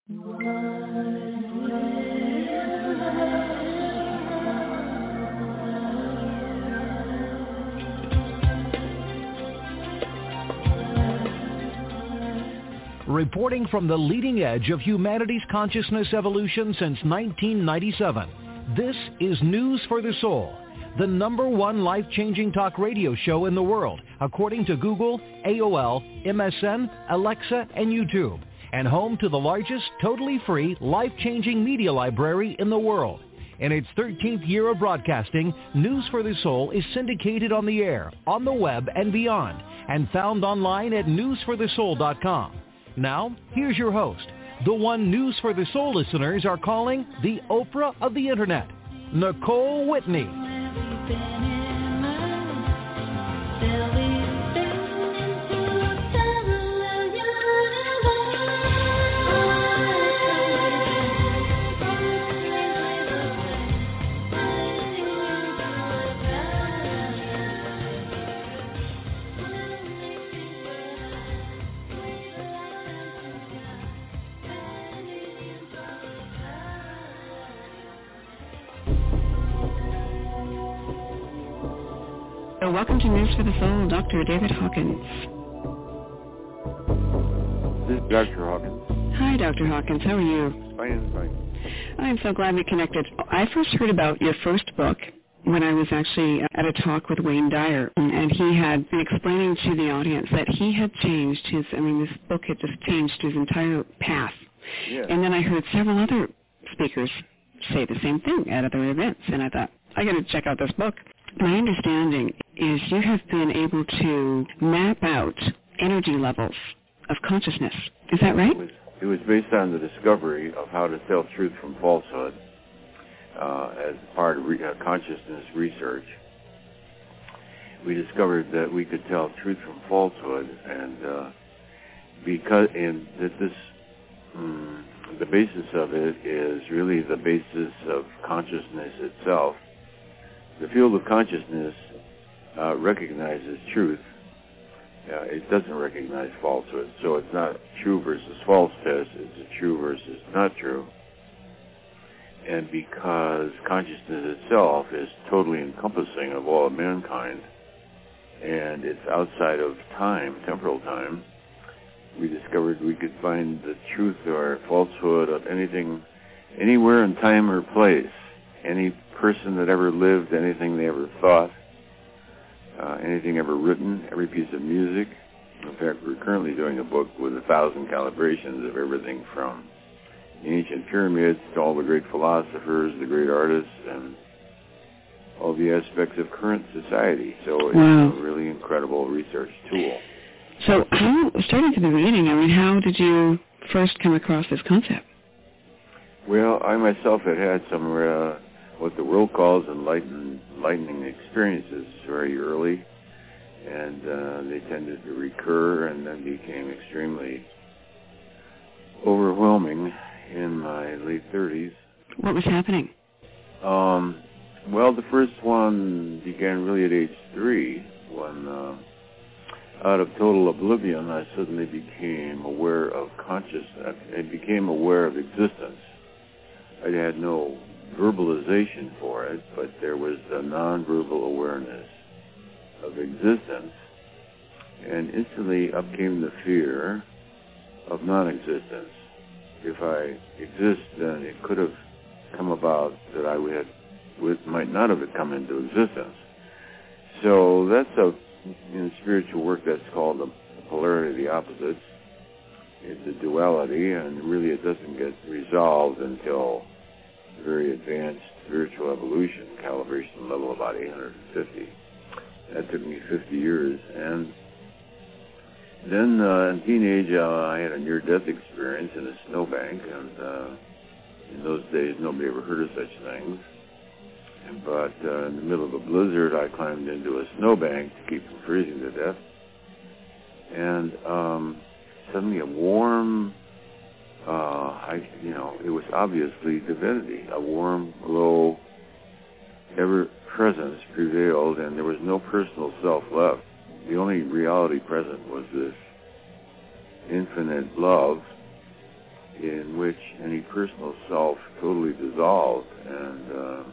Reporting from the leading edge of humanity's consciousness evolution since 1997, this is News for the Soul, the #1 life-changing talk radio show in the world, according to Google, AOL, MSN, Alexa, and YouTube, and home to the largest totally free life-changing media library in the world. In its 13th year of broadcasting, News for the Soul is syndicated on the air, on the web, and beyond, and found online at newsforthesoul.com. Now, here's your host, the one News for the Soul listeners are calling the Oprah of the Internet, Nicole Whitney. Welcome to News for the Soul, Dr. David Hawkins. This is Dr. Hawkins. Hi, Dr. Hawkins. How are you? Fine. I'm so glad we connected. I first heard about your first book when I was actually at a talk with Wayne Dyer, and he had been explaining to the audience that he had changed this book had just changed his entire path. Yeah. And then I heard several other speakers say the same thing at other events, and I thought, I got to check out this book. My understanding is you have been able to map out energy levels of consciousness. Is that right? It was based on the discovery of how to tell truth from falsehood as part of consciousness research. We discovered that we could tell truth from falsehood, and the basis of it is really the basis of consciousness itself. The field of consciousness recognizes truth. It doesn't recognize falsehood. So it's not true versus false test. It's a true versus not true. And because consciousness itself is totally encompassing of all of mankind, and it's outside of time, temporal time, we discovered we could find the truth or falsehood of anything, anywhere in time or place. Any person that ever lived, anything they ever thought, anything ever written, every piece of music. In fact, we're currently doing a book with 1,000 calibrations of everything from the ancient pyramids to all the great philosophers, the great artists, and all the aspects of current society. So it's a really incredible research tool. So starting from the beginning, how did you first come across this concept? Well, I myself had some what the world calls enlightening experiences very early, and they tended to recur and then became extremely overwhelming in my late 30s. What was happening? Well, the first one began really at age 3 when, out of total oblivion, I suddenly became aware of consciousness. I became aware of existence. I had no verbalization for it, but there was a non-verbal awareness of existence, and instantly up came the fear of non-existence. If I exist, then it could have come about that I might not have come into existence. So that's in spiritual work that's called the polarity of the opposites. It's a duality, and really it doesn't get resolved until very advanced spiritual evolution, calibration level about 850. That took me 50 years. And then in teenage, I had a near-death experience in a snowbank, and in those days, nobody ever heard of such things. But in the middle of a blizzard, I climbed into a snowbank to keep from freezing to death. And suddenly a warm, it was obviously divinity. A warm glow, ever-presence prevailed, and there was no personal self left. The only reality present was this infinite love, in which any personal self totally dissolved. And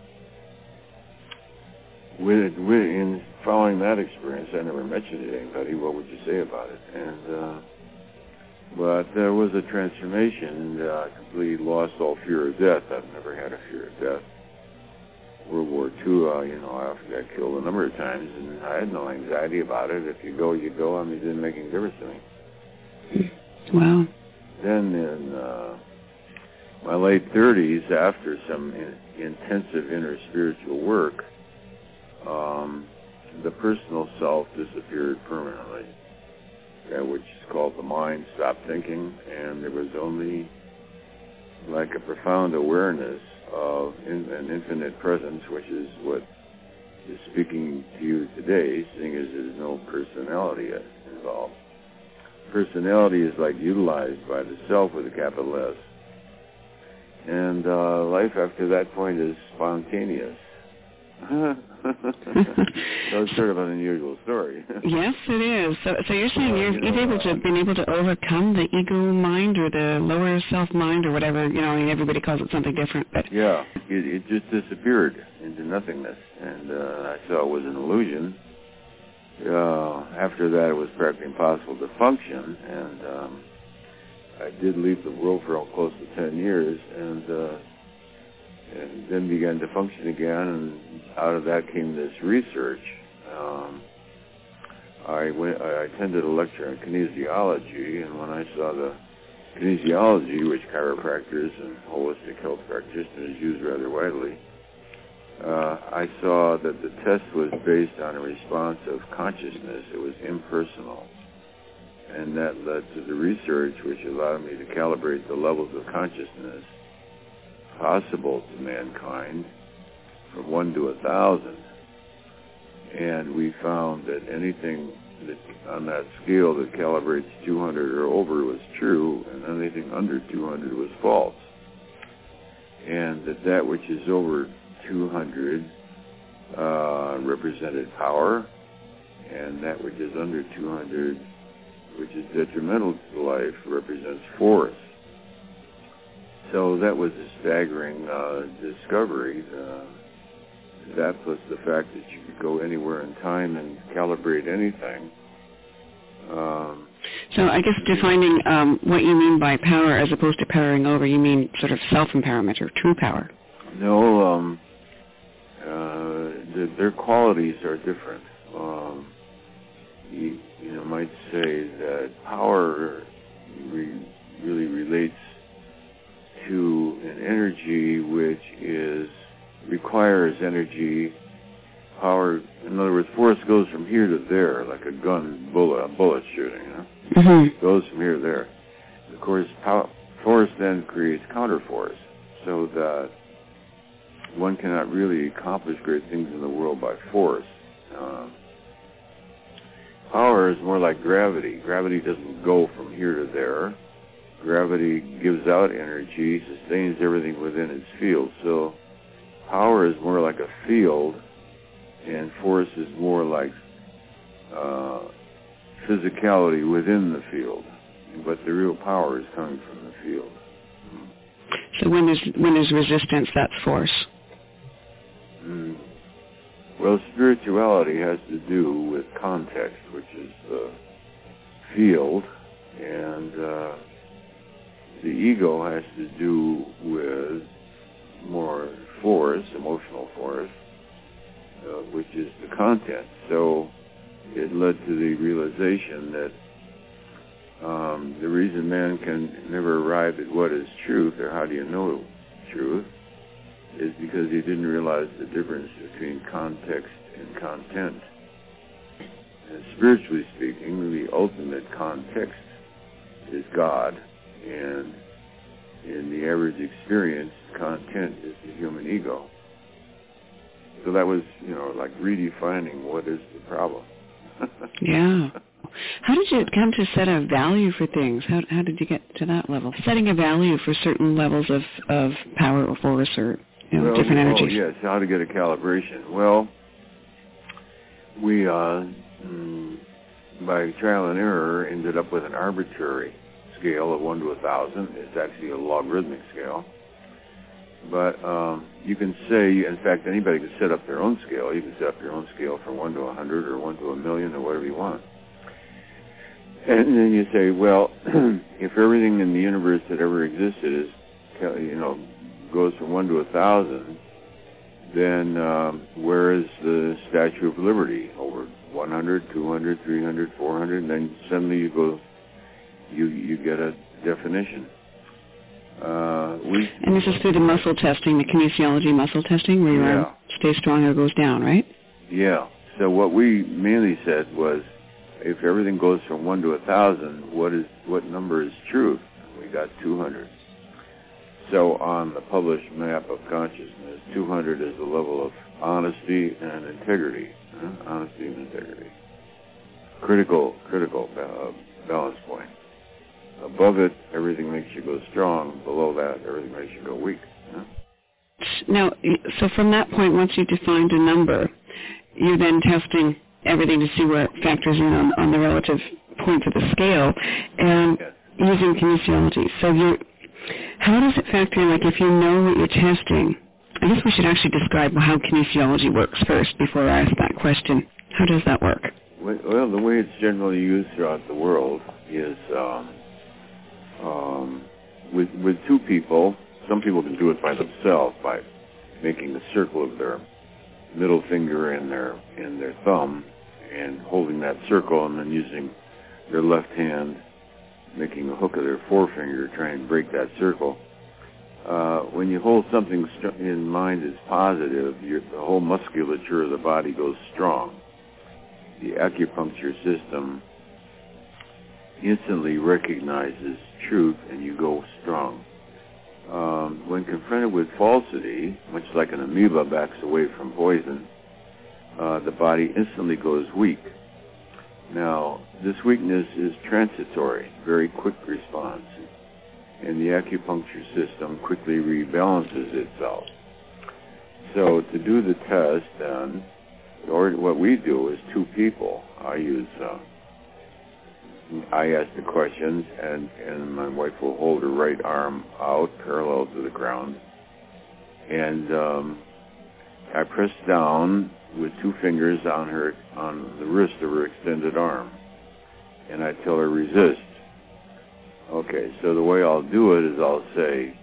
in following that experience, I never mentioned it to anybody. What would you say about it? And but there was a transformation. I completely lost all fear of death. I've never had a fear of death. World War II, I often got killed a number of times, and I had no anxiety about it. If you go, you go. I mean, it didn't make any difference to me. Wow. Then in my late 30s, after some intensive inner spiritual work, the personal self disappeared permanently, which is called the mind stopped thinking, and there was only like a profound awareness of an infinite presence, which is what is speaking to you today, seeing as there's no personality involved. Personality is like utilized by the self with a capital S. And life after that point is spontaneous. So it's sort of an unusual story. Yes, it is. So you're saying you've been able to overcome the ego mind or the lower self mind or whatever, everybody calls it something different. But yeah, it just disappeared into nothingness. And I saw it was an illusion. After that, it was practically impossible to function, and I did leave the world for close to 10 years, and then began to function again, and out of that came this research. I attended a lecture on kinesiology, and when I saw the kinesiology, which chiropractors and holistic health practitioners use rather widely, I saw that the test was based on a response of consciousness. It was impersonal. And that led to the research, which allowed me to calibrate the levels of consciousness possible to mankind from 1 to 1,000. And we found that anything that on that scale that calibrates 200 or over was true, and anything under 200 was false. And that which is over 200 represented power, and that which is under 200, which is detrimental to life, represents force. So that was a staggering discovery. That plus the fact that you could go anywhere in time and calibrate anything. So I guess defining what you mean by power as opposed to powering over, you mean sort of self-empowerment or true power? No, their qualities are different. You might say that power really relates to an energy which requires energy. Power, in other words, force goes from here to there, like a bullet shooting. Mm-hmm. Goes from here to there. Of course, force then creates counterforce, so that one cannot really accomplish great things in the world by force. Power is more like gravity. Gravity doesn't go from here to there. Gravity gives out energy, sustains everything within its field. So power is more like a field, and force is more like physicality within the field. But the real power is coming from the field. So when there's resistance, that's force. Well, spirituality has to do with context, which is the field, and the ego has to do with more force, emotional force, which is the content. So it led to the realization that the reason man can never arrive at what is truth, or how do you know truth, is because he didn't realize the difference between context and content. And spiritually speaking, the ultimate context is God, and in the average experience, content is the human ego. So that was, like redefining what is the problem. Yeah. How did you come to set a value for things? How did you get to that level? Setting a value for certain levels of power or force or different energies. Oh, yes, how to get a calibration. Well, we, by trial and error, ended up with an arbitrary scale of 1 to 1,000. It's actually a logarithmic scale. But you can say, in fact, anybody can set up their own scale. You can set up your own scale from 1 to 100 or 1 to 1,000,000 or whatever you want. And then you say, well, if everything in the universe that ever existed is, goes from 1 to 1,000, then where is the Statue of Liberty? Over 100, 200, 300, 400, and then suddenly you get a definition. And this is through the muscle testing, the kinesiology muscle testing, where your arm stays strong or goes down, right? Yeah. So what we mainly said was, if everything goes from 1 to 1,000, what number is truth? We got 200. So on the published map of consciousness, 200 is the level of honesty and integrity. Honesty and integrity. Critical balance point. Above it, everything makes you go strong. Below that, everything makes you go weak. Now, so from that point, once you've defined a number, you're then testing everything to see where it factors in on the relative points of the scale, and using kinesiology. So how does it factor in, like if you know what you're testing? I guess we should actually describe how kinesiology works first before I ask that question. How does that work? Well, the way it's generally used throughout the world is with two people. Some people can do it by themselves by making a circle of their middle finger and their thumb and holding that circle, and then using their left hand, making a hook of their forefinger, trying to break that circle. When you hold something in mind as positive, the whole musculature of the body goes strong. The acupuncture system instantly recognizes truth, and you go strong. When confronted with falsity, much like an amoeba backs away from poison, the body instantly goes weak. Now, this weakness is transitory, very quick response, and the acupuncture system quickly rebalances itself. So to do the test, then, or what we do is two people. I ask the questions, and my wife will hold her right arm out parallel to the ground, and I press down with two fingers on the wrist of her extended arm, and I tell her resist. Okay, so the way I'll do it is I'll say,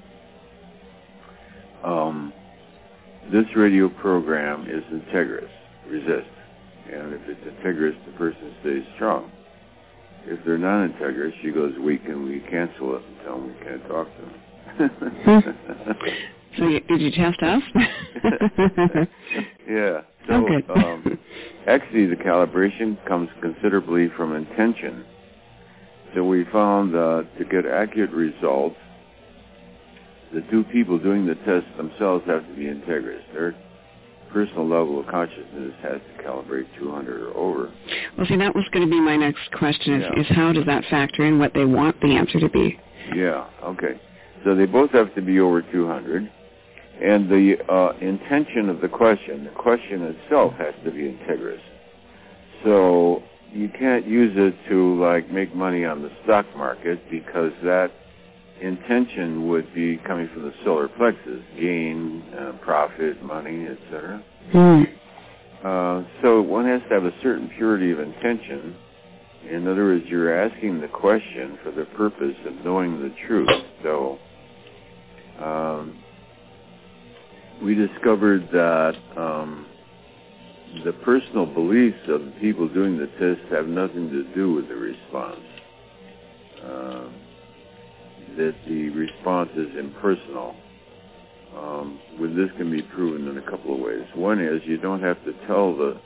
this radio program is integrous, resist. And if it's integrous, the person stays strong. If they're non-integrous, she goes weak, and we cancel it and tell them we can't talk to them. So did you test us? Yeah. So okay. Actually, the calibration comes considerably from intention. So we found to get accurate results, the two people doing the test themselves have to be integrous. Their personal level of consciousness has to calibrate 200 or over. Well, see, that was going to be my next question, is how does that factor in what they want the answer to be? Yeah, okay. So they both have to be over 200. And the intention of the question itself has to be integrous. So you can't use it to, like, make money on the stock market, because that intention would be coming from the solar plexus, gain, profit, money, etc. So one has to have a certain purity of intention. In other words, you're asking the question for the purpose of knowing the truth. So we discovered that the personal beliefs of the people doing the test have nothing to do with the response. That the response is impersonal. With this can be proven in a couple of ways. One is you don't have to tell the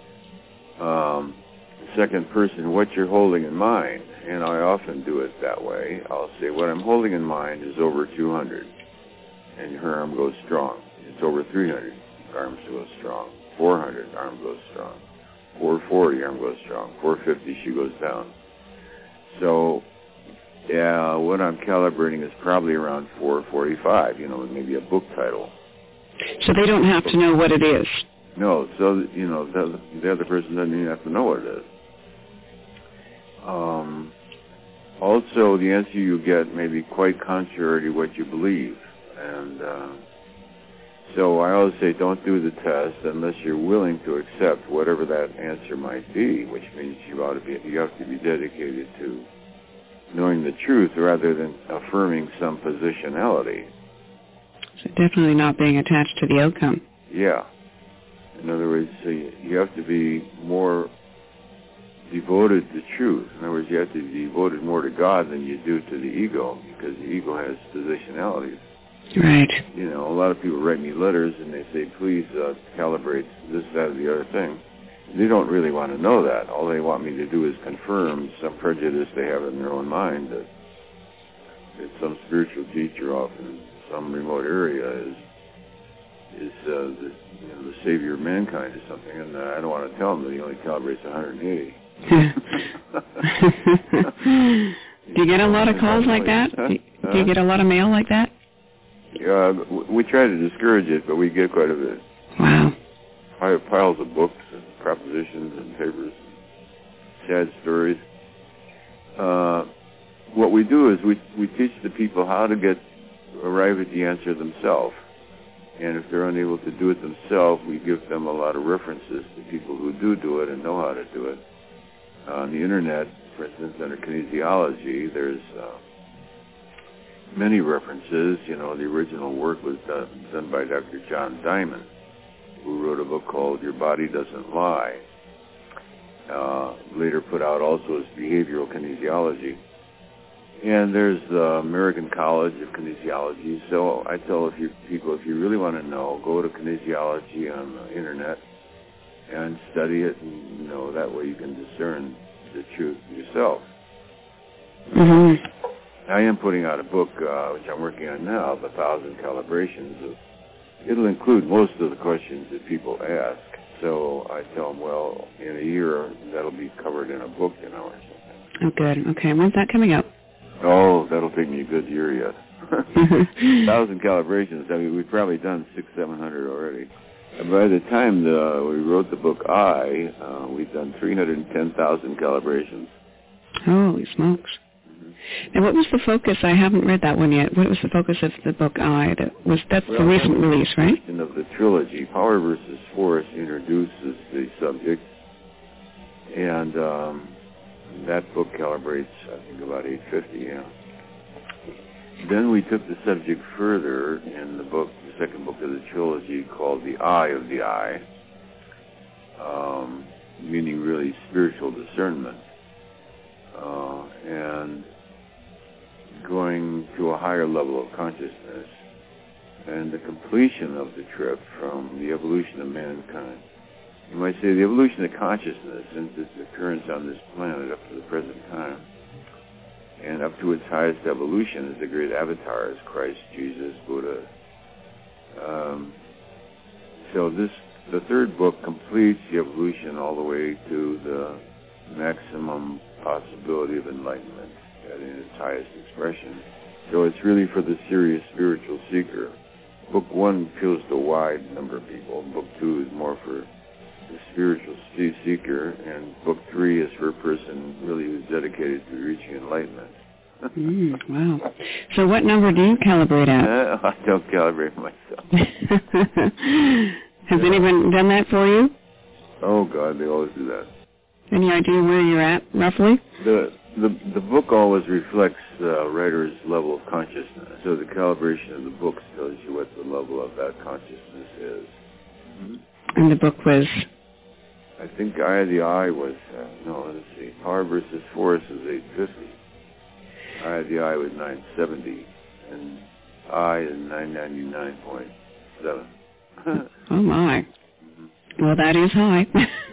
second person what you're holding in mind, and I often do it that way. I'll say, what I'm holding in mind is over 200, and her arm goes strong. It's over 300, arm goes strong. 400, arm goes strong. 440, arm goes strong. 450, she goes down. So, yeah, what I'm calibrating is probably around 445, maybe a book title. So they don't have to know what it is? No, so, the other person doesn't even have to know what it is. Also, the answer you get may be quite contrary to what you believe. And so I always say don't do the test unless you're willing to accept whatever that answer might be, which means you have to be dedicated to knowing the truth rather than affirming some positionality. So definitely not being attached to the outcome. Yeah. In other words, you have to be more devoted to truth. In other words, you have to be devoted more to God than you do to the ego, because the ego has positionalities. Right. You know, a lot of people write me letters and they say, please calibrate this, that, or the other thing. They don't really want to know that. All they want me to do is confirm some prejudice they have in their own mind that some spiritual teacher off in some remote area is the savior of mankind or something, and I don't want to tell them that he only calibrates 180. Do you get a lot of calls like that? Do you get a lot of mail like that? Yeah, we try to discourage it, but we get quite a bit. Wow. Piles of books and propositions and papers, sad stories. What we do is we teach the people how to arrive at the answer themselves. And if they're unable to do it themselves, we give them a lot of references to people who do it and know how to do it. On the internet, for instance, under kinesiology, there's many references. You know, the original work was done by Dr. John Diamond, who wrote a book called Your Body Doesn't Lie. Later put out also as Behavioral Kinesiology. And there's the American College of Kinesiology. So I tell people, if you really want to know, go to kinesiology on the internet and study it, and that way you can discern the truth yourself. Mm-hmm. I am putting out a book, which I'm working on now, of 1,000 calibrations. It'll include most of the questions that people ask. So I tell them, well, in a year, that'll be covered in a book, or something. Oh, good. Okay. When's that coming out? Oh, that'll take me a good year yet. 1,000 calibrations. I mean, we've probably done 600-700 already. And by the time we wrote the book we've done 310,000 calibrations. Holy smokes. Mm-hmm. And what was the focus? I haven't read that one yet. What was the focus of the book That's the recent release, right? Of the trilogy, Power versus Force introduces the subject, and that book calibrates, I think, about 850, yeah. Then we took the subject further in the book, the second book of the trilogy, called The Eye of the Eye, meaning really spiritual discernment, and going to a higher level of consciousness, and the completion of the trip from the evolution of mankind. You might say the evolution of consciousness since its occurrence on this planet up to the present time, and up to its highest evolution as the great avatars, Christ, Jesus, Buddha. So the third book completes the evolution all the way to the maximum possibility of enlightenment in its highest expression. So it's really for the serious spiritual seeker. Book 1 appeals to a wide number of people. Book 2 is more for the spiritual seeker, and Book 3 is for a person really who's dedicated to reaching enlightenment. Wow. So what number do you calibrate at? I don't calibrate myself. Has anyone done that for you? Oh, God, they always do that. Any idea where you're at, roughly? The book always reflects the writer's level of consciousness. So the calibration of the book tells you what the level of that consciousness is. Mm-hmm. And the book was? I think Eye of the Eye was, let's see, Power versus Force was 850. Eye of the Eye was 970. And I is 999.7. Oh, my. Well, that is high.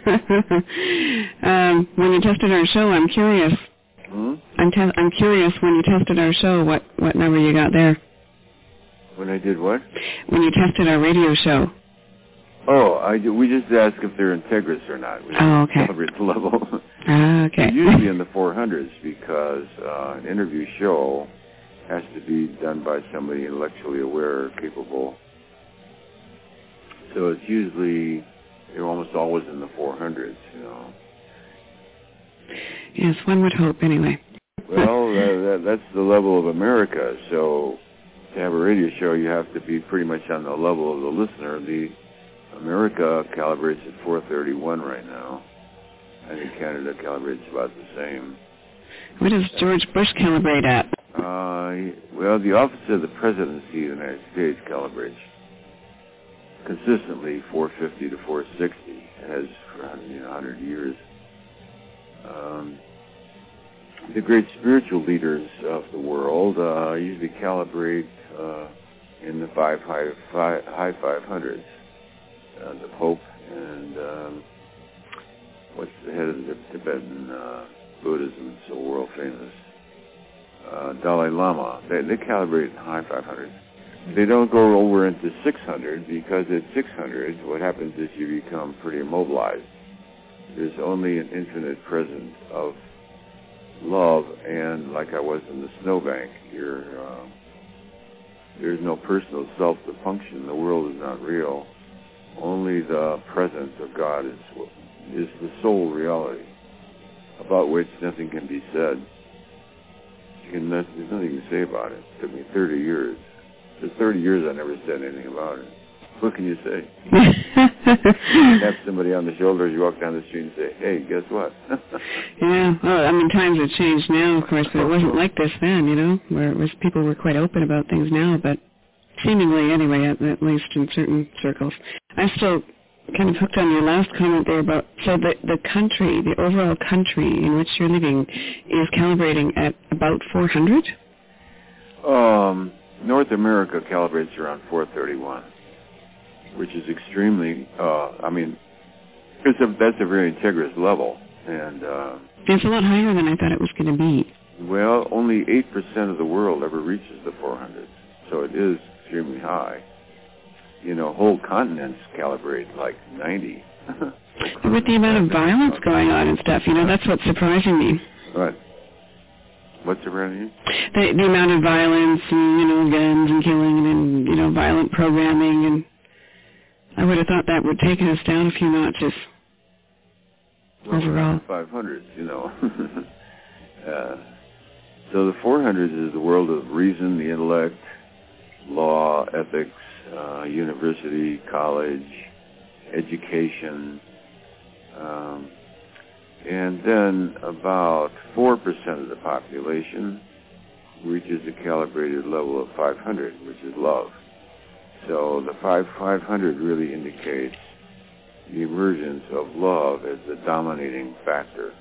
When you tested our show, I'm curious. Hmm? I'm curious, when you tested our show, what number you got there? When I did what? When you tested our radio show. Oh, we just ask if they're integrous or not. We okay. Calibrate the level. Okay. It's usually in the 400s because an interview show has to be done by somebody intellectually aware, capable. So it's usually, you're almost always in the 400s, Yes, one would hope, anyway. Well, that's the level of America. So to have a radio show, you have to be pretty much on the level of the listener. The America calibrates at 431 right now. I think Canada calibrates about the same. What does George Bush calibrate at? Well, the Office of the Presidency of the United States calibrates consistently 450 to 460. It has for 100 years. The great spiritual leaders of the world usually calibrate in the high 500s. The Pope and what's the head of the Tibetan Buddhism, so world famous, Dalai Lama. They calibrate in high 500s. They don't go over into 600 because at 600, what happens is you become pretty immobilized. There's only an infinite presence of love, and like I was in the snowbank, there's no personal self to function. The world is not real. Only the presence of God is the sole reality, about which nothing can be said. There's nothing to say about it. It took me 30 years. For 30 years I never said anything about it. What can you say? Tap somebody on the shoulder as you walk down the street and say, hey, guess what? Yeah, well, I mean, times have changed now, of course, but it wasn't like this then, where people were quite open about things now, but seemingly anyway, at least in certain circles. I'm still kind of hooked on your last comment there about, so the country, the overall country in which you're living is calibrating at about 400? North America calibrates around 431, which is extremely, that's a very integrous level. And it's a lot higher than I thought it was going to be. Well, only 8% of the world ever reaches the 400s, so it is extremely high. Whole continents calibrate like 90. With the amount of violence going on and stuff, that's what's surprising me. What? What's surprising you? The amount of violence and, guns and killing and, violent programming, and I would have thought that would take us down a few notches overall. 500s, So the 400s is the world of reason, the intellect, law, ethics, university, college, education, and then about 4% of the population reaches a calibrated level of 500, which is love. So the 500 really indicates the emergence of love as the dominating factor.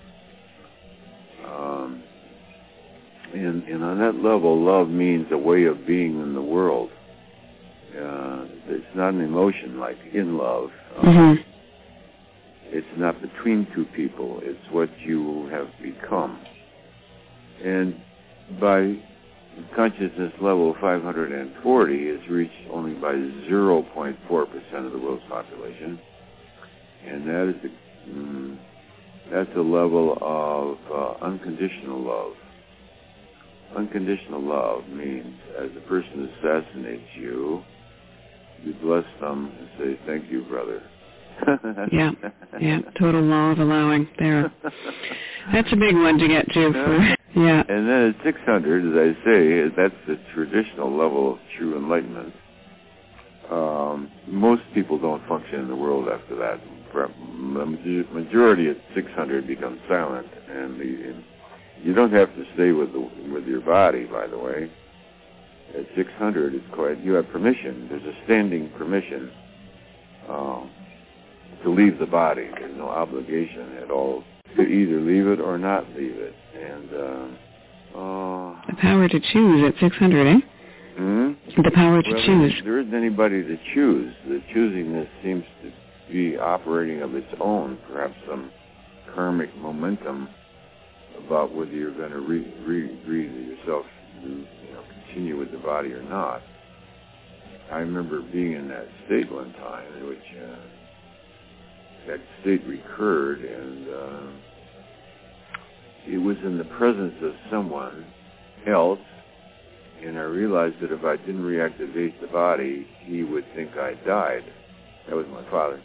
And on that level, love means a way of being in the world. It's not an emotion like in love. It's not between two people. It's what you have become. And by consciousness level 540 is reached only by 0.4% of the world's population. And that's a level of unconditional love. Unconditional love means as a person assassinates you, you bless them and say, thank you, brother. Yeah, total law of allowing there. That's a big one to get to. Yeah. And then at 600, as I say, that's the traditional level of true enlightenment. Most people don't function in the world after that. The majority at 600 becomes silent, and you don't have to stay with your body, by the way. At 600, it's quite, you have permission. There's a standing permission to leave the body. There's no obligation at all to either leave it or not leave it. And the power to choose at 600, eh? The power to choose. There isn't anybody to choose. The choosingness seems to be operating of its own, perhaps some karmic momentum about whether you're going to read yourself continue with the body or not. I remember being in that state one time in which that state recurred, and it was in the presence of someone else, and I realized that if I didn't reactivate the body, he would think I died. That was my father.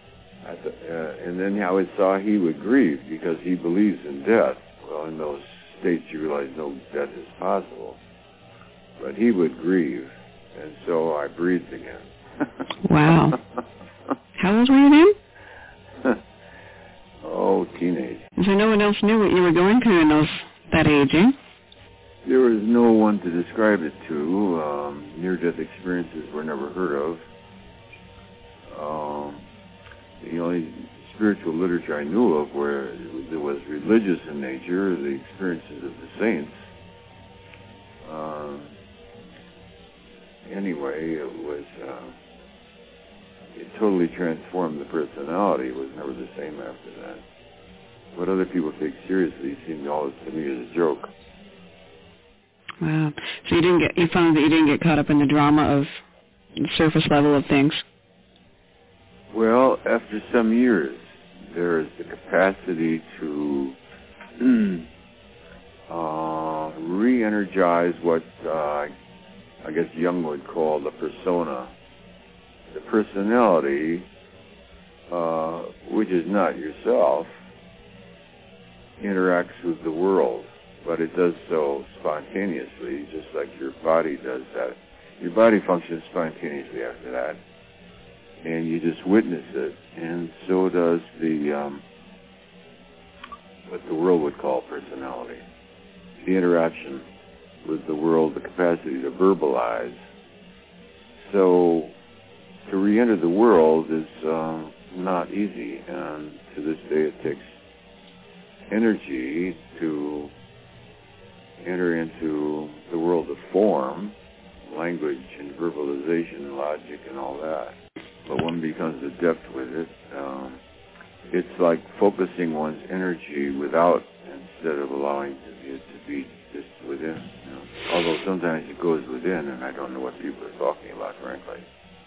And then I saw he would grieve because he believes in death. Well, in those states you realize no death is possible. But he would grieve, and so I breathed again. Wow. How old were you then? Oh, teenage. So no one else knew what you were going through in that age, eh? There was no one to describe it to. Near-death experiences were never heard of. The only spiritual literature I knew of where it was religious in nature, the experiences of the saints. Anyway, it totally transformed the personality. It was never the same after that. What other people take seriously seemed always to me as a joke. Wow. So you found that you didn't get caught up in the drama of the surface level of things? Well, after some years, there is the capacity to re-energize what I guess Jung would call the persona. The personality, which is not yourself, interacts with the world, but it does so spontaneously, just like your body does that. Your body functions spontaneously after that, and you just witness it, and so does what the world would call personality. The interaction with the world, the capacity to verbalize. So to re-enter the world is not easy, and to this day it takes energy to enter into the world of form, language and verbalization and logic and all that. But one becomes adept with it. It's like focusing one's energy without, instead of allowing it to be just within. You know? Although sometimes it goes within, and I don't know what people are talking about, frankly.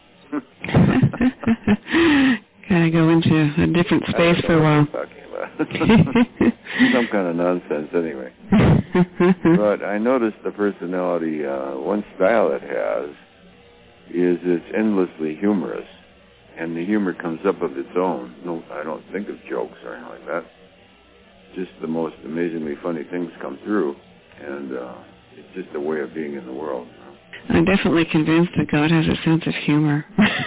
Kind of go into a different space for a while. Talking about. Some kind of nonsense, anyway. But I noticed the personality, one style it has is it's endlessly humorous, and the humor comes up of its own. No, I don't think of jokes or anything like that. Just the most amazingly funny things come through, and it's just a way of being in the world. I'm definitely convinced that God has a sense of humor.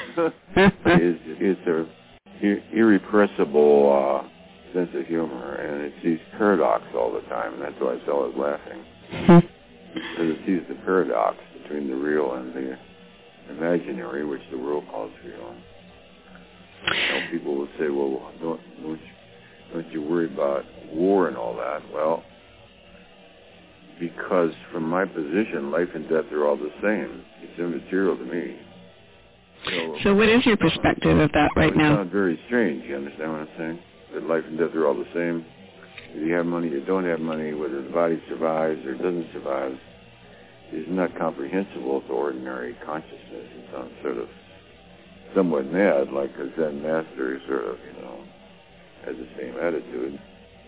It's an irrepressible sense of humor, and it sees paradox all the time, and that's why it's always laughing. Because it sees the paradox between the real and the imaginary, which the world calls real. You know, people will say, well, don't you worry about war and all that? Well, because from my position, life and death are all the same. It's immaterial to me. So what is your perspective of that right now? It sounds very strange. You understand what I'm saying? That life and death are all the same. Whether you have money or don't have money, whether the body survives or doesn't survive, is not comprehensible to ordinary consciousness. It sounds sort of somewhat mad, like a Zen master sort of, has the same attitude.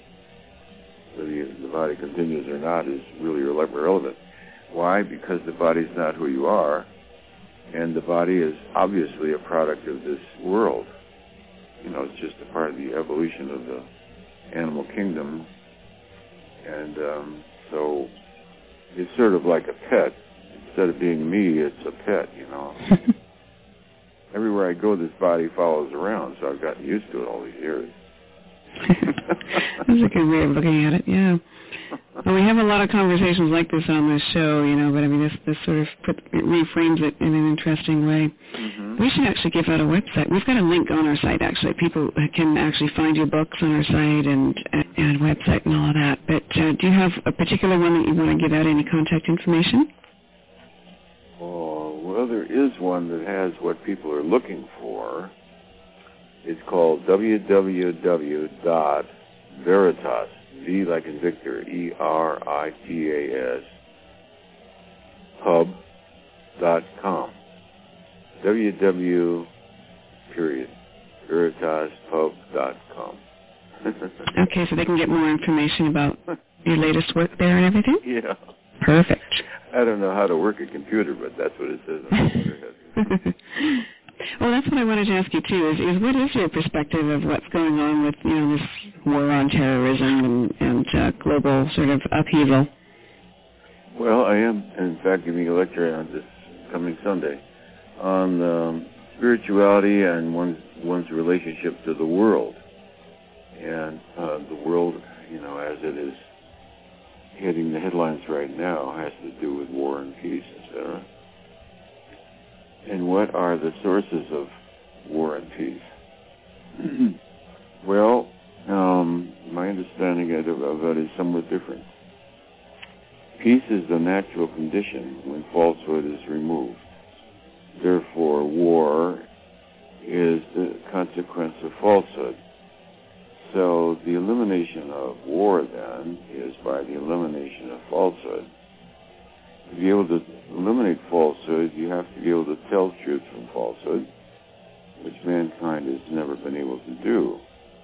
Whether the body continues or not is really irrelevant. Why? Because the body's not who you are, and the body is obviously a product of this world. It's just a part of the evolution of the animal kingdom, and so it's sort of like a pet. Instead of being me, it's a pet, Everywhere I go, this body follows around, so I've gotten used to it all these years. That's a good way of looking at it, yeah. Well, we have a lot of conversations like this on this show, but I mean, this sort of reframes it in an interesting way. Mm-hmm. We should actually give out a website. We've got a link on our site, actually. People can actually find your books on our site and website and all of that. But do you have a particular one that you want to give out, any contact information? Well, there is one that has what people are looking for. It's called www.veritas, V like in Victor, ERITAS, pub.com. www.veritaspub.com. Okay, so they can get more information about your latest work there and everything? Yeah. Perfect. I don't know how to work a computer, but that's what it says on the computer. Well, that's what I wanted to ask you, too, is what is your perspective of what's going on with, this war on terrorism and global sort of upheaval. Well, I am, in fact, giving a lecture on this coming Sunday on spirituality and one's relationship to the world. And the world, as it is hitting the headlines right now, has to do with war and peace, etc. And what are the sources of war and peace? Well, my understanding of that is somewhat different. Peace is the natural condition when falsehood is removed. Therefore, war is the consequence of falsehood. So the elimination of war, then, is by the elimination of falsehood. To be able to eliminate falsehood, you have to be able to tell truth from falsehood, which mankind has never been able to do.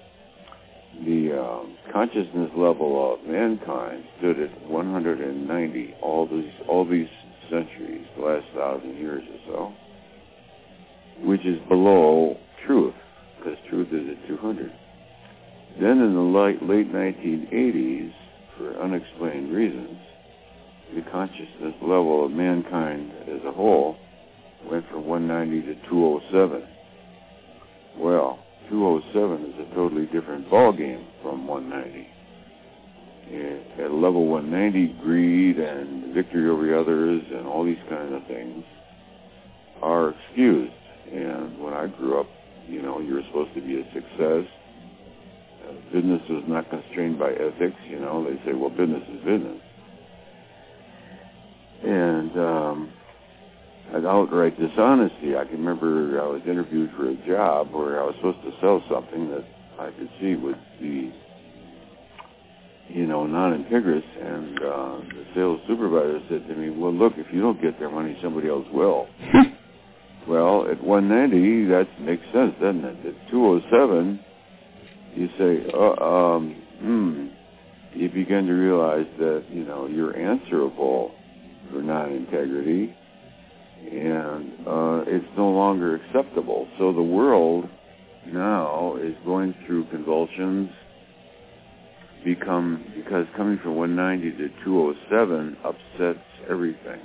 The consciousness level of mankind stood at 190 all these centuries, the last 1,000 years or so, which is below truth, because truth is at 200. Then in the late 1980s, for unexplained reasons, the consciousness level of mankind as a whole went from 190 to 207. Well, 207 is a totally different ballgame from 190. At level 190, greed and victory over others and all these kinds of things are excused. And when I grew up, you were supposed to be a success. Business was not constrained by ethics. They say, well, business is business. And outright dishonesty. I can remember I was interviewed for a job where I was supposed to sell something that I could see would be, non-integrous, and the sales supervisor said to me, well, look, if you don't get their money, somebody else will. Well, at 190, that makes sense, doesn't it? At 207, you say, you begin to realize that, you're answerable for non-integrity, and it's no longer acceptable. So the world now is going through convulsions, because coming from 190 to 207 upsets everything.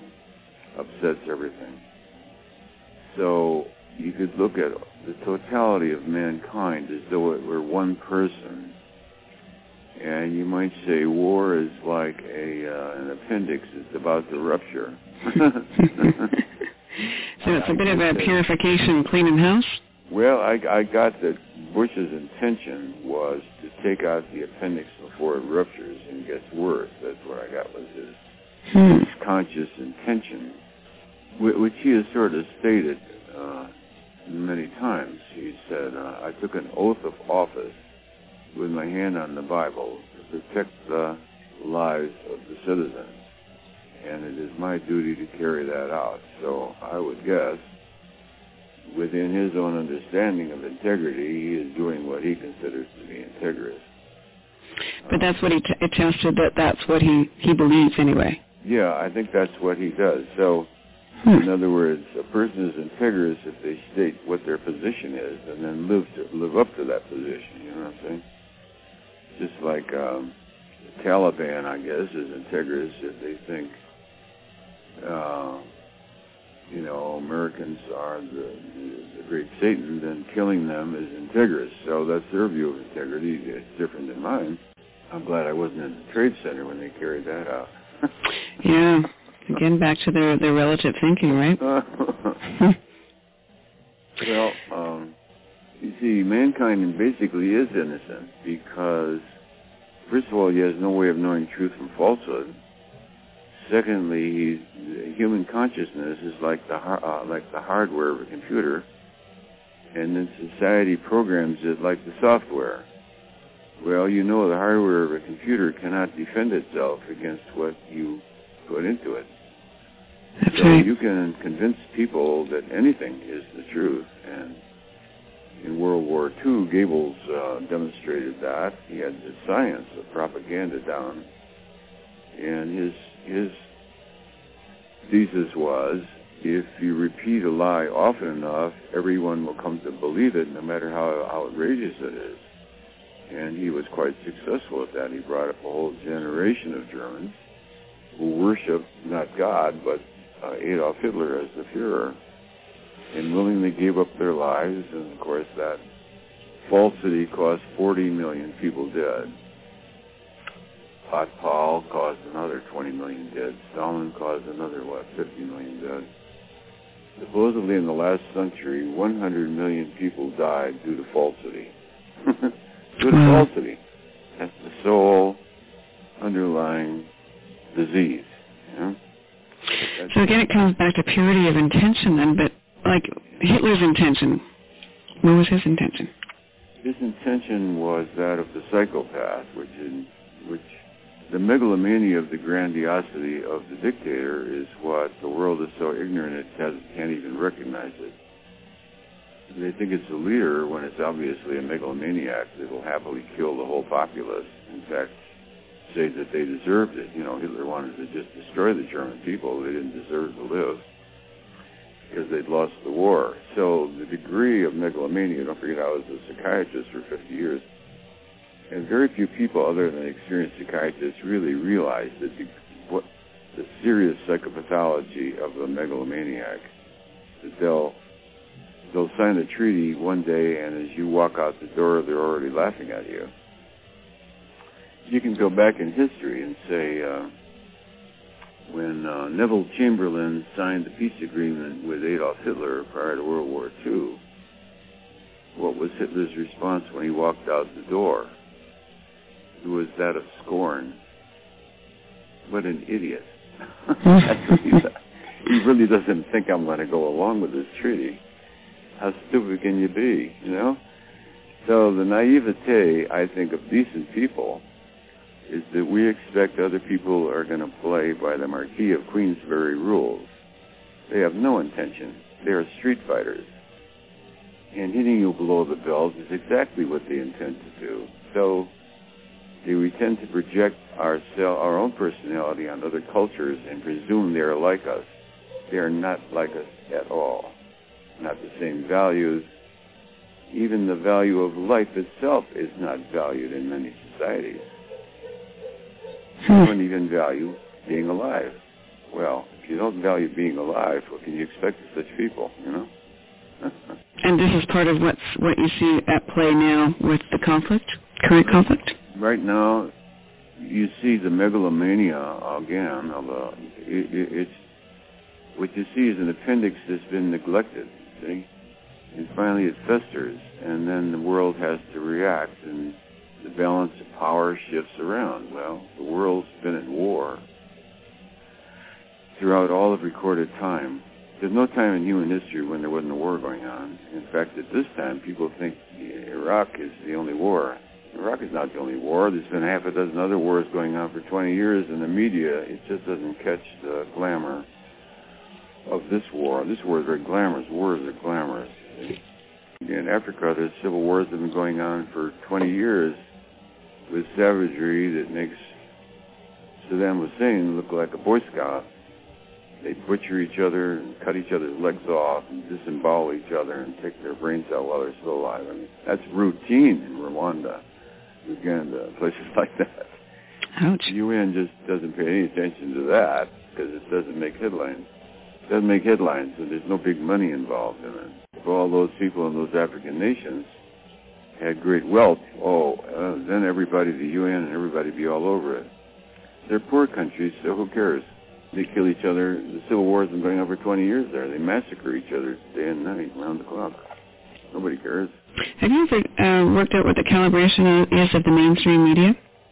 So you could look at the totality of mankind as though it were one person. And you might say war is like an appendix that's about to rupture. So it's a bit of a purification, cleaning house? Well, I got that Bush's intention was to take out the appendix before it ruptures and gets worse. That's what I got was his conscious intention, which he has sort of stated many times. He said, I took an oath of office with my hand on the Bible to protect the lives of the citizens, and it is my duty to carry that out. So I would guess, within his own understanding of integrity, he is doing what he considers to be integrous. But that's what he attested, that's what he believes anyway. Yeah, I think that's what he does. So, in other words, a person is integrous if they state what their position is and then live up to that position, you know what I'm saying? Just like the Taliban, I guess, is integrous if they think, Americans are the great Satan, then killing them is integrous. So that's their view of integrity. It's different than mine. I'm glad I wasn't in the Trade Center when they carried that out. Yeah. Again, back to their relative thinking, right? Well, you see, mankind basically is innocent because, first of all, he has no way of knowing truth from falsehood. Secondly, human consciousness is like the hardware of a computer, and then society programs it like the software. Well, the hardware of a computer cannot defend itself against what you put into it. That's so right. You can convince people that anything is the truth, and in World War II, Goebbels demonstrated that. He had the science of propaganda down, and his thesis was, if you repeat a lie often enough, everyone will come to believe it, no matter how outrageous it is. And he was quite successful at that. He brought up a whole generation of Germans who worshiped not God, but Adolf Hitler as the Führer, and willingly gave up their lives. And, of course, that falsity caused 40 million people dead. Paul caused another 20 million dead. Stalin caused another, 50 million dead. Supposedly in the last century, 100 million people died due to falsity. Due to falsity. That's the sole underlying disease. Yeah? So again, it comes back to purity of intention then, but like Hitler's intention, what was his intention? His intention was that of the psychopath, which the megalomania of the grandiosity of the dictator is what the world is so ignorant it can't even recognize it. They think it's a leader when it's obviously a megalomaniac that will happily kill the whole populace. In fact, say that they deserved it. Hitler wanted to just destroy the German people. They didn't deserve to live because they'd lost the war. So the degree of megalomania, don't forget I was a psychiatrist for 50 years, and very few people other than experienced psychiatrists really realize that the serious psychopathology of a megalomaniac, that they'll sign a treaty one day, and as you walk out the door, they're already laughing at you. You can go back in history and say when Neville Chamberlain signed the peace agreement with Adolf Hitler prior to World War II, what was Hitler's response when he walked out the door? It was that of scorn. What an idiot. That's what he said. He really doesn't think I'm going to go along with this treaty. How stupid can you be, So the naivete, I think, of decent people is that we expect other people are going to play by the Marquis of Queensberry rules. They have no intention. They are street fighters. And hitting you below the belt is exactly what they intend to do. So we tend to project our own personality on other cultures and presume they are like us. They are not like us at all. Not the same values. Even the value of life itself is not valued in many societies. You don't even value being alive. Well, if you don't value being alive, what can you expect of such people, And this is part of what you see at play now with the conflict, current conflict? Right now, you see the megalomania again. What you see is an appendix that's been neglected, see? And finally it festers, and then the world has to react, and the balance of power shifts around. Well, the world's been at war throughout all of recorded time. There's no time in human history when there wasn't a war going on. In fact, at this time, people think Iraq is the only war. Iraq is not the only war. There's been half a dozen other wars going on for 20 years, and the media, it just doesn't catch the glamour of this war. This war is very glamorous. Wars are glamorous. In Africa, there's civil wars that have been going on for 20 years with savagery that makes Saddam Hussein look like a Boy Scout. They butcher each other and cut each other's legs off and disembowel each other and take their brains out while they're still alive. I mean, that's routine in Rwanda, Uganda, places like that. Ouch. The UN just doesn't pay any attention to that because it doesn't make headlines. It doesn't make headlines, and there's no big money involved in it. If all those people in those African nations had great wealth, then everybody, the UN and everybody, be all over it. They're poor countries, so who cares? They kill each other. The civil war has been going on for 20 years there. They massacre each other day and night, round the clock. Nobody cares. Have you ever worked out what the calibration is of the mainstream media?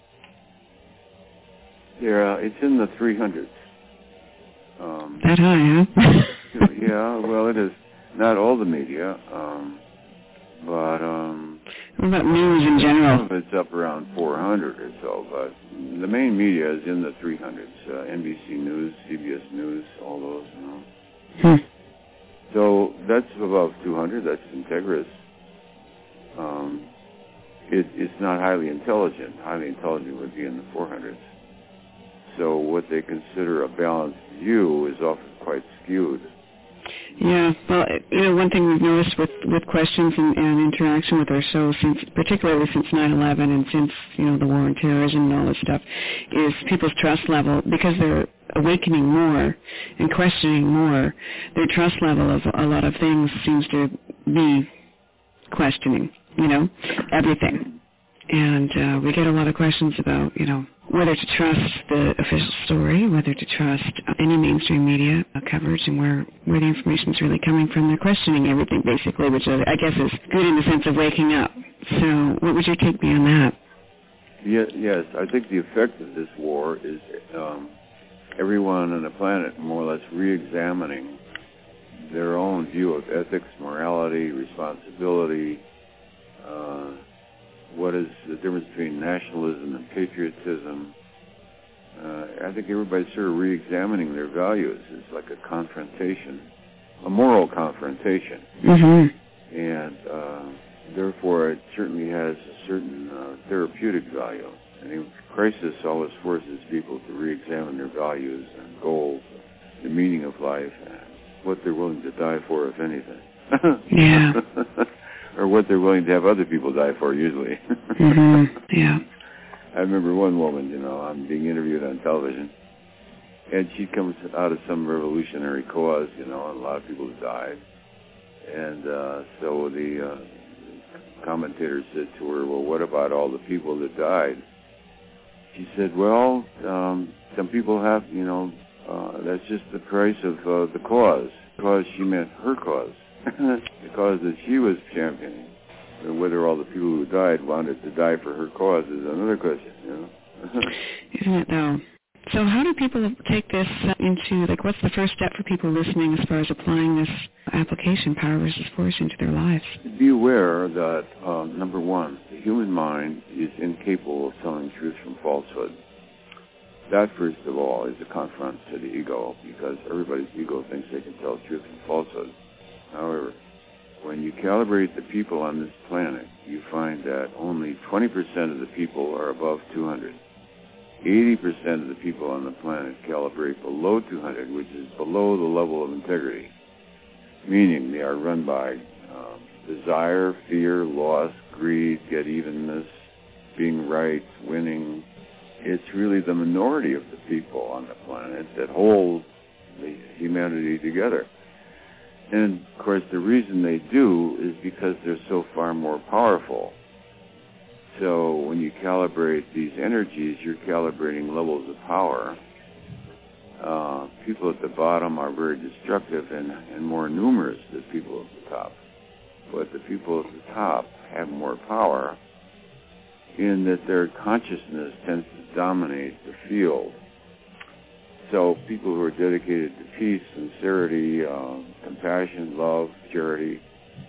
It's in the 300s. That high, huh? Yeah, well, it is. Not all the media, but... What about news in general? Some of it's up around 400 or so, but the main media is in the 300s. NBC News, CBS News, all those, So that's above 200. That's Integris. It's not highly intelligent. Highly intelligent would be in the 400s. So what they consider a balanced view is often quite skewed. Yeah, well, one thing we've noticed with questions and interaction with our show, particularly since 9/11 and since, the war on terrorism and all this stuff, is people's trust level, because they're awakening more and questioning more, their trust level of a lot of things seems to be questioning, everything. And we get a lot of questions about, whether to trust the official story, whether to trust any mainstream media coverage, and where the information is really coming from. They're questioning everything, basically, which I guess is good in the sense of waking up. So what would your take be on that? Yes, I think the effect of this war is everyone on the planet more or less re-examining their own view of ethics, morality, responsibility. What is the difference between nationalism and patriotism? I think everybody's sort of re-examining their values. It's like a confrontation, a moral confrontation. Mm-hmm. And therefore, it certainly has a certain therapeutic value. And in crisis always forces people to re-examine their values and goals, the meaning of life, and what they're willing to die for, if anything. Yeah. Or what they're willing to have other people die for, usually. Mm-hmm. Yeah. I remember one woman, I'm being interviewed on television, and she comes out of some revolutionary cause, and a lot of people have died. And so the commentator said to her, well, what about all the people that died? She said, well, some people have, that's just the price of the cause. Because she meant her cause. The cause that she was championing. And whether all the people who died wanted to die for her cause is another question, Isn't it, though? So how do people take this into, what's the first step for people listening as far as applying this application, power versus force, into their lives? Be aware that, number one, the human mind is incapable of telling truth from falsehood. That, first of all, is a confront to the ego, because everybody's ego thinks they can tell truth from falsehood. However, when you calibrate the people on this planet, you find that only 20% of the people are above 200. 80% of the people on the planet calibrate below 200, which is below the level of integrity, meaning they are run by desire, fear, loss, greed, get-evenness, being right, winning. It's really the minority of the people on the planet that hold the humanity together. And, of course, the reason they do is because they're so far more powerful. So when you calibrate these energies, you're calibrating levels of power. People at the bottom are very destructive and more numerous than people at the top. But the people at the top have more power in that their consciousness tends to dominate the field. So people who are dedicated to peace, sincerity, compassion, love, charity,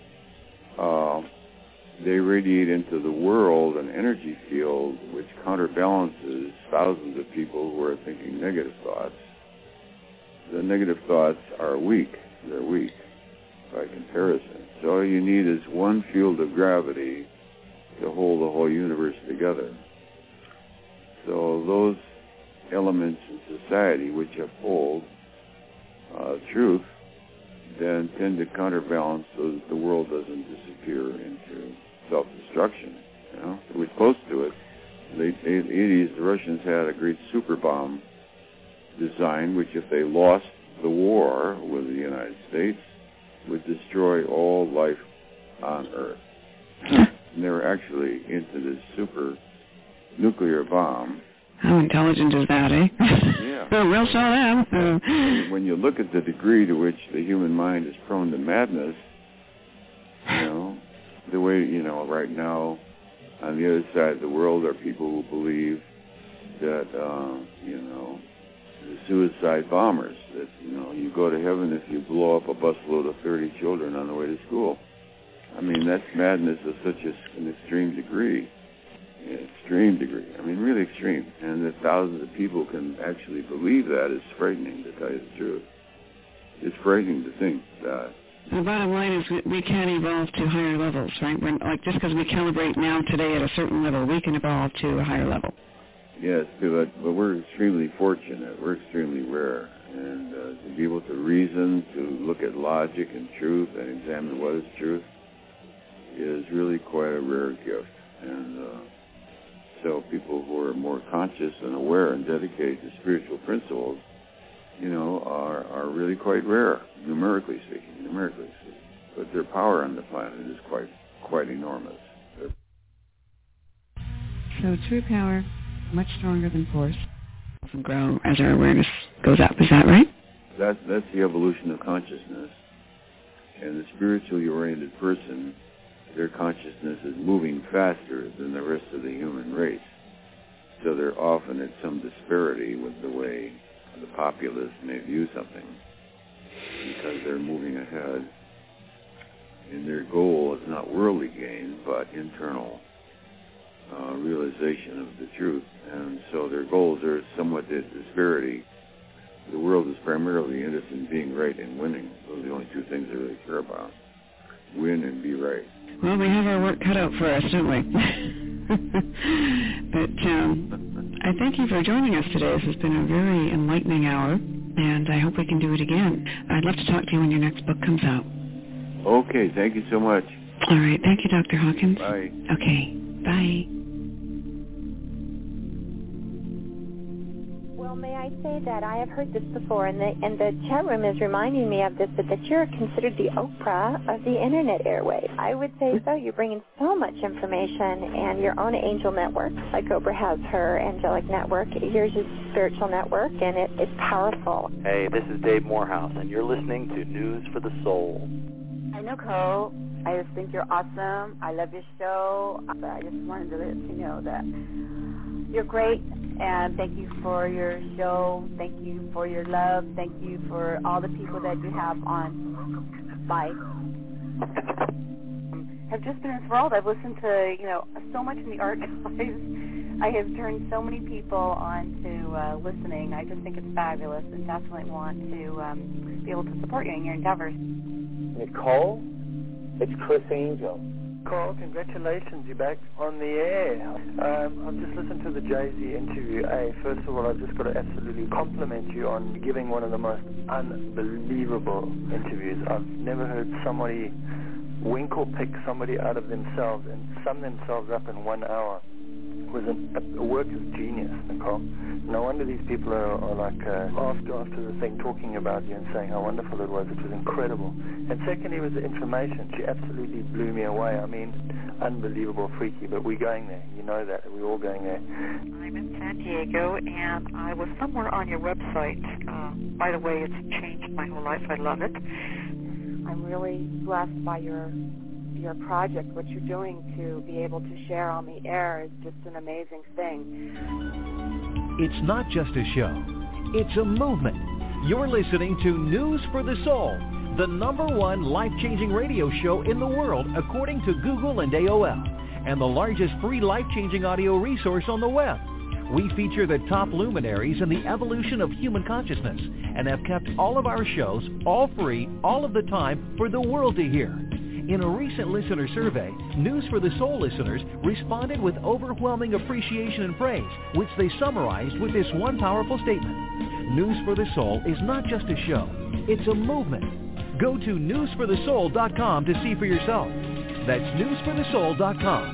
they radiate into the world an energy field which counterbalances thousands of people who are thinking negative thoughts. The negative thoughts are weak. They're weak by comparison. So all you need is one field of gravity to hold the whole universe together. So those elements in society which uphold truth then tend to counterbalance so that the world doesn't disappear into self-destruction. We're close to it. In the 80s, the Russians had a great super bomb design, which if they lost the war with the United States, would destroy all life on Earth. And they were actually into this super nuclear bomb. How intelligent is that, eh? Yeah. We'll show them. When you look at the degree to which the human mind is prone to madness, the way, right now, on the other side of the world are people who believe that, the suicide bombers, that, you go to heaven if you blow up a busload of 30 children on the way to school. I mean, that's madness of such an extreme degree. Extreme degree. I mean, really extreme. And that thousands of people can actually believe that is frightening, to tell you the truth. It's frightening to think that. The bottom line is we can evolve to higher levels, right? Just because we calibrate now today at a certain level, we can evolve to a higher level. Yes, but we're extremely fortunate. We're extremely rare. And to be able to reason, to look at logic and truth and examine what is truth is really quite a rare gift. And so people who are more conscious and aware and dedicated to spiritual principles, are really quite rare, numerically speaking. But their power on the planet is quite enormous. So true power, much stronger than force, and grow as our awareness goes up. Is that right? That's the evolution of consciousness. And the spiritually oriented person, their consciousness is moving faster than the rest of the human race. So they're often at some disparity with the way the populace may view something, because they're moving ahead. And their goal is not worldly gain, but internal realization of the truth. And so their goals are somewhat at disparity. The world is primarily interested in being right and winning. Those are the only two things they really care about. Win and be right. Well, we have our work cut out for us, don't we? But I thank you for joining us today. This has been a very enlightening hour, and I hope we can do it again. I'd love to talk to you when your next book comes out. Okay, thank you so much. All right, thank you, Dr. Hawkins. Bye. Okay, bye. Well, may I say that I have heard this before, and the chat room is reminding me of this, but that you're considered the Oprah of the Internet airwaves. I would say so. You're bringing so much information, and your own angel network, like Oprah has her angelic network. Yours is spiritual network, and it's powerful. Hey, this is Dave Morehouse, and you're listening to News for the Soul. Hi, Nicole. I just think you're awesome. I love your show. I just wanted to let you know that you're great. And thank you for your show. Thank you for your love. Thank you for all the people that you have on live. I've just been enthralled. I've listened to, so much in the archives. I have turned so many people on to listening. I just think it's fabulous and definitely want to be able to support you in your endeavors. Nicole, it's Chris Angel. Nicole, congratulations, you're back on the air. I've just listened to the Jay-Z interview. First of all, I've just got to absolutely compliment you on giving one of the most unbelievable interviews. I've never heard somebody wink or pick somebody out of themselves and sum themselves up in 1 hour. It was a work of genius, Nicole. No wonder these people are like after the thing talking about you and saying how wonderful it was. It was incredible. And secondly was the information. She absolutely blew me away. I mean, unbelievable, freaky. But we're going there. You know that. We're all going there. I'm in San Diego, and I was somewhere on your website. By the way, it's changed my whole life. I love it. I'm really blessed by your project. What you're doing to be able to share on the air is just an amazing thing. It's not just a show. It's a movement. You're listening to News for the Soul, the #1 life-changing radio show in the world according to Google and AOL, and the largest free life-changing audio resource on the web. We feature the top luminaries in the evolution of human consciousness and have kept all of our shows all free, all of the time, for the world to hear. In a recent listener survey, News for the Soul listeners responded with overwhelming appreciation and praise, which they summarized with this one powerful statement. News for the Soul is not just a show, it's a movement. Go to newsforthesoul.com to see for yourself. That's newsforthesoul.com.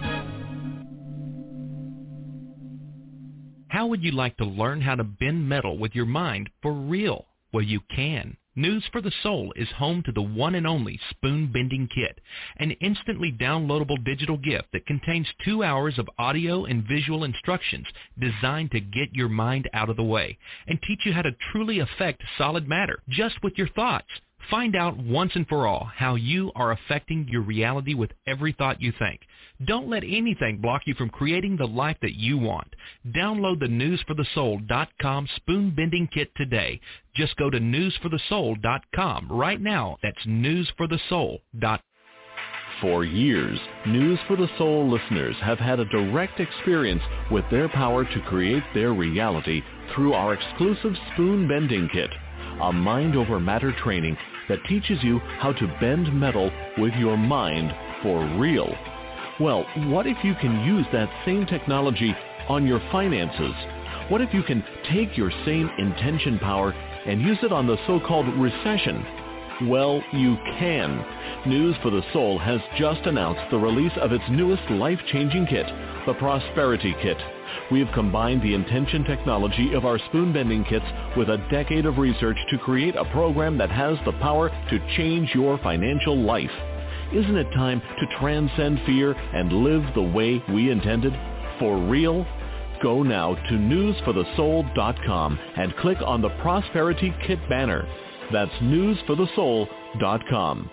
How would you like to learn how to bend metal with your mind for real? Well, you can. News for the Soul is home to the one and only Spoon Bending Kit, an instantly downloadable digital gift that contains 2 hours of audio and visual instructions designed to get your mind out of the way and teach you how to truly affect solid matter just with your thoughts. Find out once and for all how you are affecting your reality with every thought you think. Don't let anything block you from creating the life that you want. Download the newsforthesoul.com Spoon Bending Kit today. Just go to newsforthesoul.com right now. That's newsforthesoul.com. For years, News for the Soul listeners have had a direct experience with their power to create their reality through our exclusive Spoon Bending Kit, a mind-over-matter training that teaches you how to bend metal with your mind for real. Well, what if you can use that same technology on your finances? What if you can take your same intention power and use it on the so-called recession? Well, you can. News for the Soul has just announced the release of its newest life-changing kit, the Prosperity Kit. We have combined the intention technology of our spoon-bending kits with a decade of research to create a program that has the power to change your financial life. Isn't it time to transcend fear and live the way we intended? For real? Go now to newsforthesoul.com and click on the Prosperity Kit banner. That's newsforthesoul.com.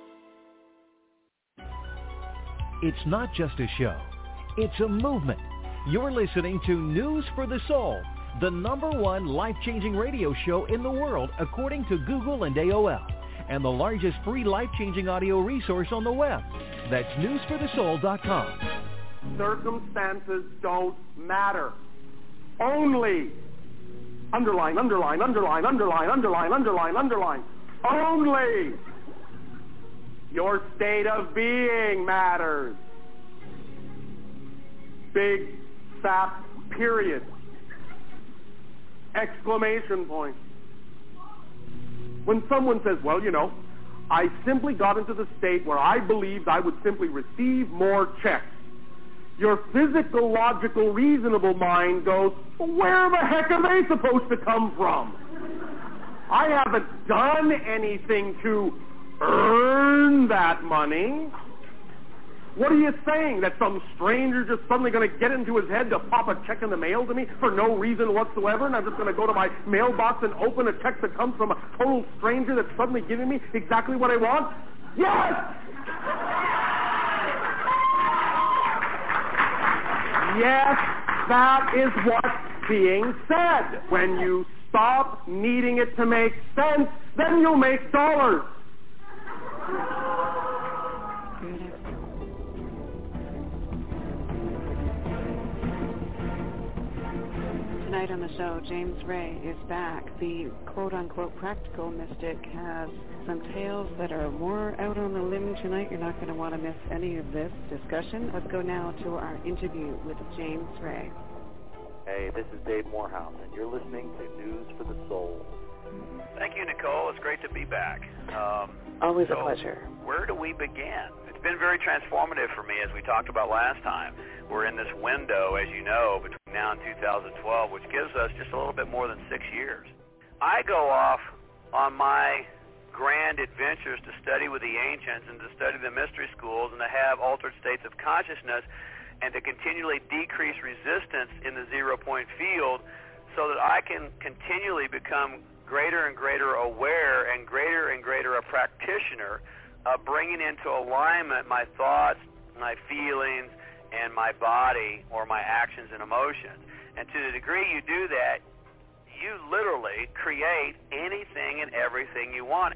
It's not just a show. It's a movement. You're listening to News for the Soul, the #1 life-changing radio show in the world according to Google and AOL, and the largest free life-changing audio resource on the web. That's newsforthesoul.com. Circumstances don't matter. Only, underline, underline, underline, underline, underline, underline, underline, only your state of being matters. Big, fat, period. Exclamation point. When someone says, well, I simply got into the state where I believed I would simply receive more checks, your physical, logical, reasonable mind goes, well, where the heck are they supposed to come from? I haven't done anything to earn that money. What are you saying? That some stranger just suddenly going to get into his head to pop a check in the mail to me for no reason whatsoever, and I'm just going to go to my mailbox and open a check that comes from a total stranger that's suddenly giving me exactly what I want? Yes! Yes, that is what's being said. When you stop needing it to make sense, then you'll make dollars. Tonight on the show, James Ray is back. The quote-unquote practical mystic has some tales that are more out on the limb tonight. You're not going to want to miss any of this discussion. Let's go now to our interview with James Ray. Hey, this is Dave Morehouse, and you're listening to News for the Soul. Thank you, Nicole. It's great to be back. Always a pleasure. Where do we begin? It's been very transformative for me, as we talked about last time. We're in this window, as you know, between now and 2012, which gives us just a little bit more than 6 years. I go off on my grand adventures to study with the ancients and to study the mystery schools and to have altered states of consciousness and to continually decrease resistance in the zero-point field so that I can continually become greater and greater aware and greater a practitioner of bringing into alignment my thoughts, my feelings, and my body or my actions and emotions. And to the degree you do that, you literally create anything and everything you want.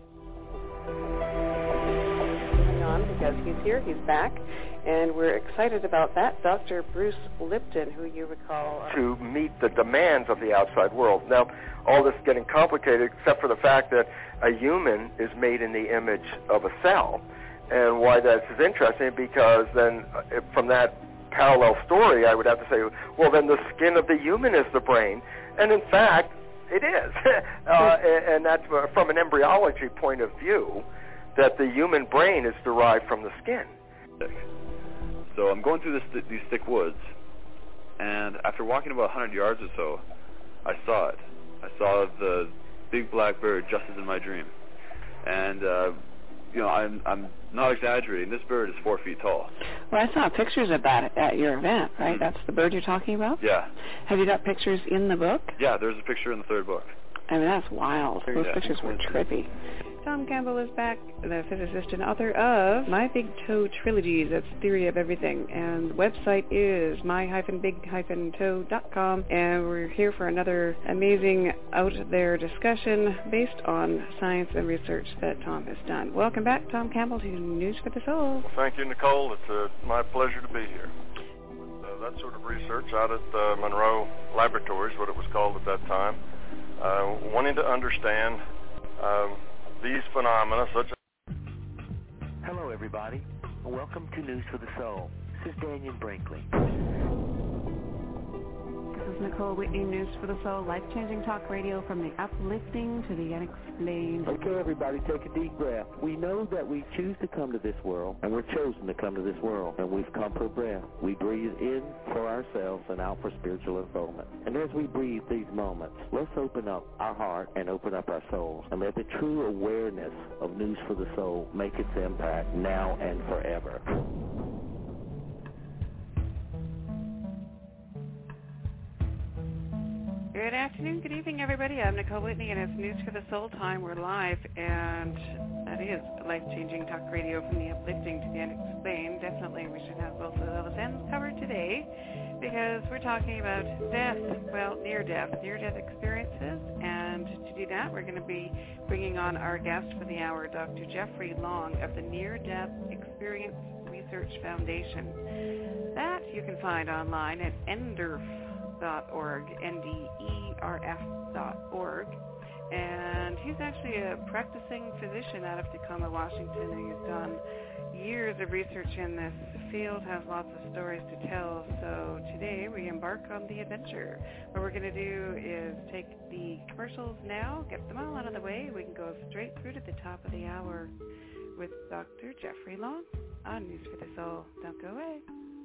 On because he's here, he's back, and we're excited about that. Dr. Bruce Lipton, who you recall... to meet the demands of the outside world. Now, all this is getting complicated except for the fact that a human is made in the image of a cell. And why that is interesting, because then from that parallel story, I would have to say, well, then the skin of the human is the brain. And in fact, it is. And that's from an embryology point of view, that the human brain is derived from the skin. So I'm going through these thick woods, and after walking about 100 yards or so, I saw it. I saw the big black bird just as in my dream. And, I'm not exaggerating. This bird is 4 feet tall. Well, I saw pictures of that at your event, right? Mm-hmm. That's the bird you're talking about? Yeah. Have you got pictures in the book? Yeah, there's a picture in the third book. I mean, that's wild. Those pictures were trippy. Tom Campbell is back, the physicist and author of My Big Toe Trilogies. That's Theory of Everything. And the website is my-big-toe.com. And we're here for another amazing out-there discussion based on science and research that Tom has done. Welcome back, Tom Campbell, to News for the Soul. Well, thank you, Nicole. It's my pleasure to be here. With that sort of research out at Monroe Laboratories, what it was called at that time, wanting to understand these phenomena such as... Hello, everybody. Welcome to News for the Soul. This is Daniel Brinkley. This is Nicole Whitney, News for the Soul, life-changing talk radio from the uplifting to the unexplained. Okay, everybody, take a deep breath. We know that we choose to come to this world, and we're chosen to come to this world, and we've come for breath. We breathe in for ourselves and out for spiritual unfoldment. And as we breathe these moments, let's open up our heart and open up our souls, and let the true awareness of News for the Soul make its impact now and forever. Good afternoon, good evening, everybody. I'm Nicole Whitney, and it's News for the Soul time. We're live, and that is life-changing talk radio from the uplifting to the unexplained. Definitely, we should have both of those ends covered today, because we're talking about death, well, near-death experiences. And to do that, we're going to be bringing on our guest for the hour, Dr. Jeffrey Long of the Near-Death Experience Research Foundation. That you can find online at NDERF.org, NDERF.org. And he's actually a practicing physician out of Tacoma, Washington, and he's done years of research in this field, has lots of stories to tell. So today we embark on the adventure. What we're going to do is take the commercials now, get them all out of the way. We can go straight through to the top of the hour with Dr. Jeffrey Long on News for the Soul. Don't go away.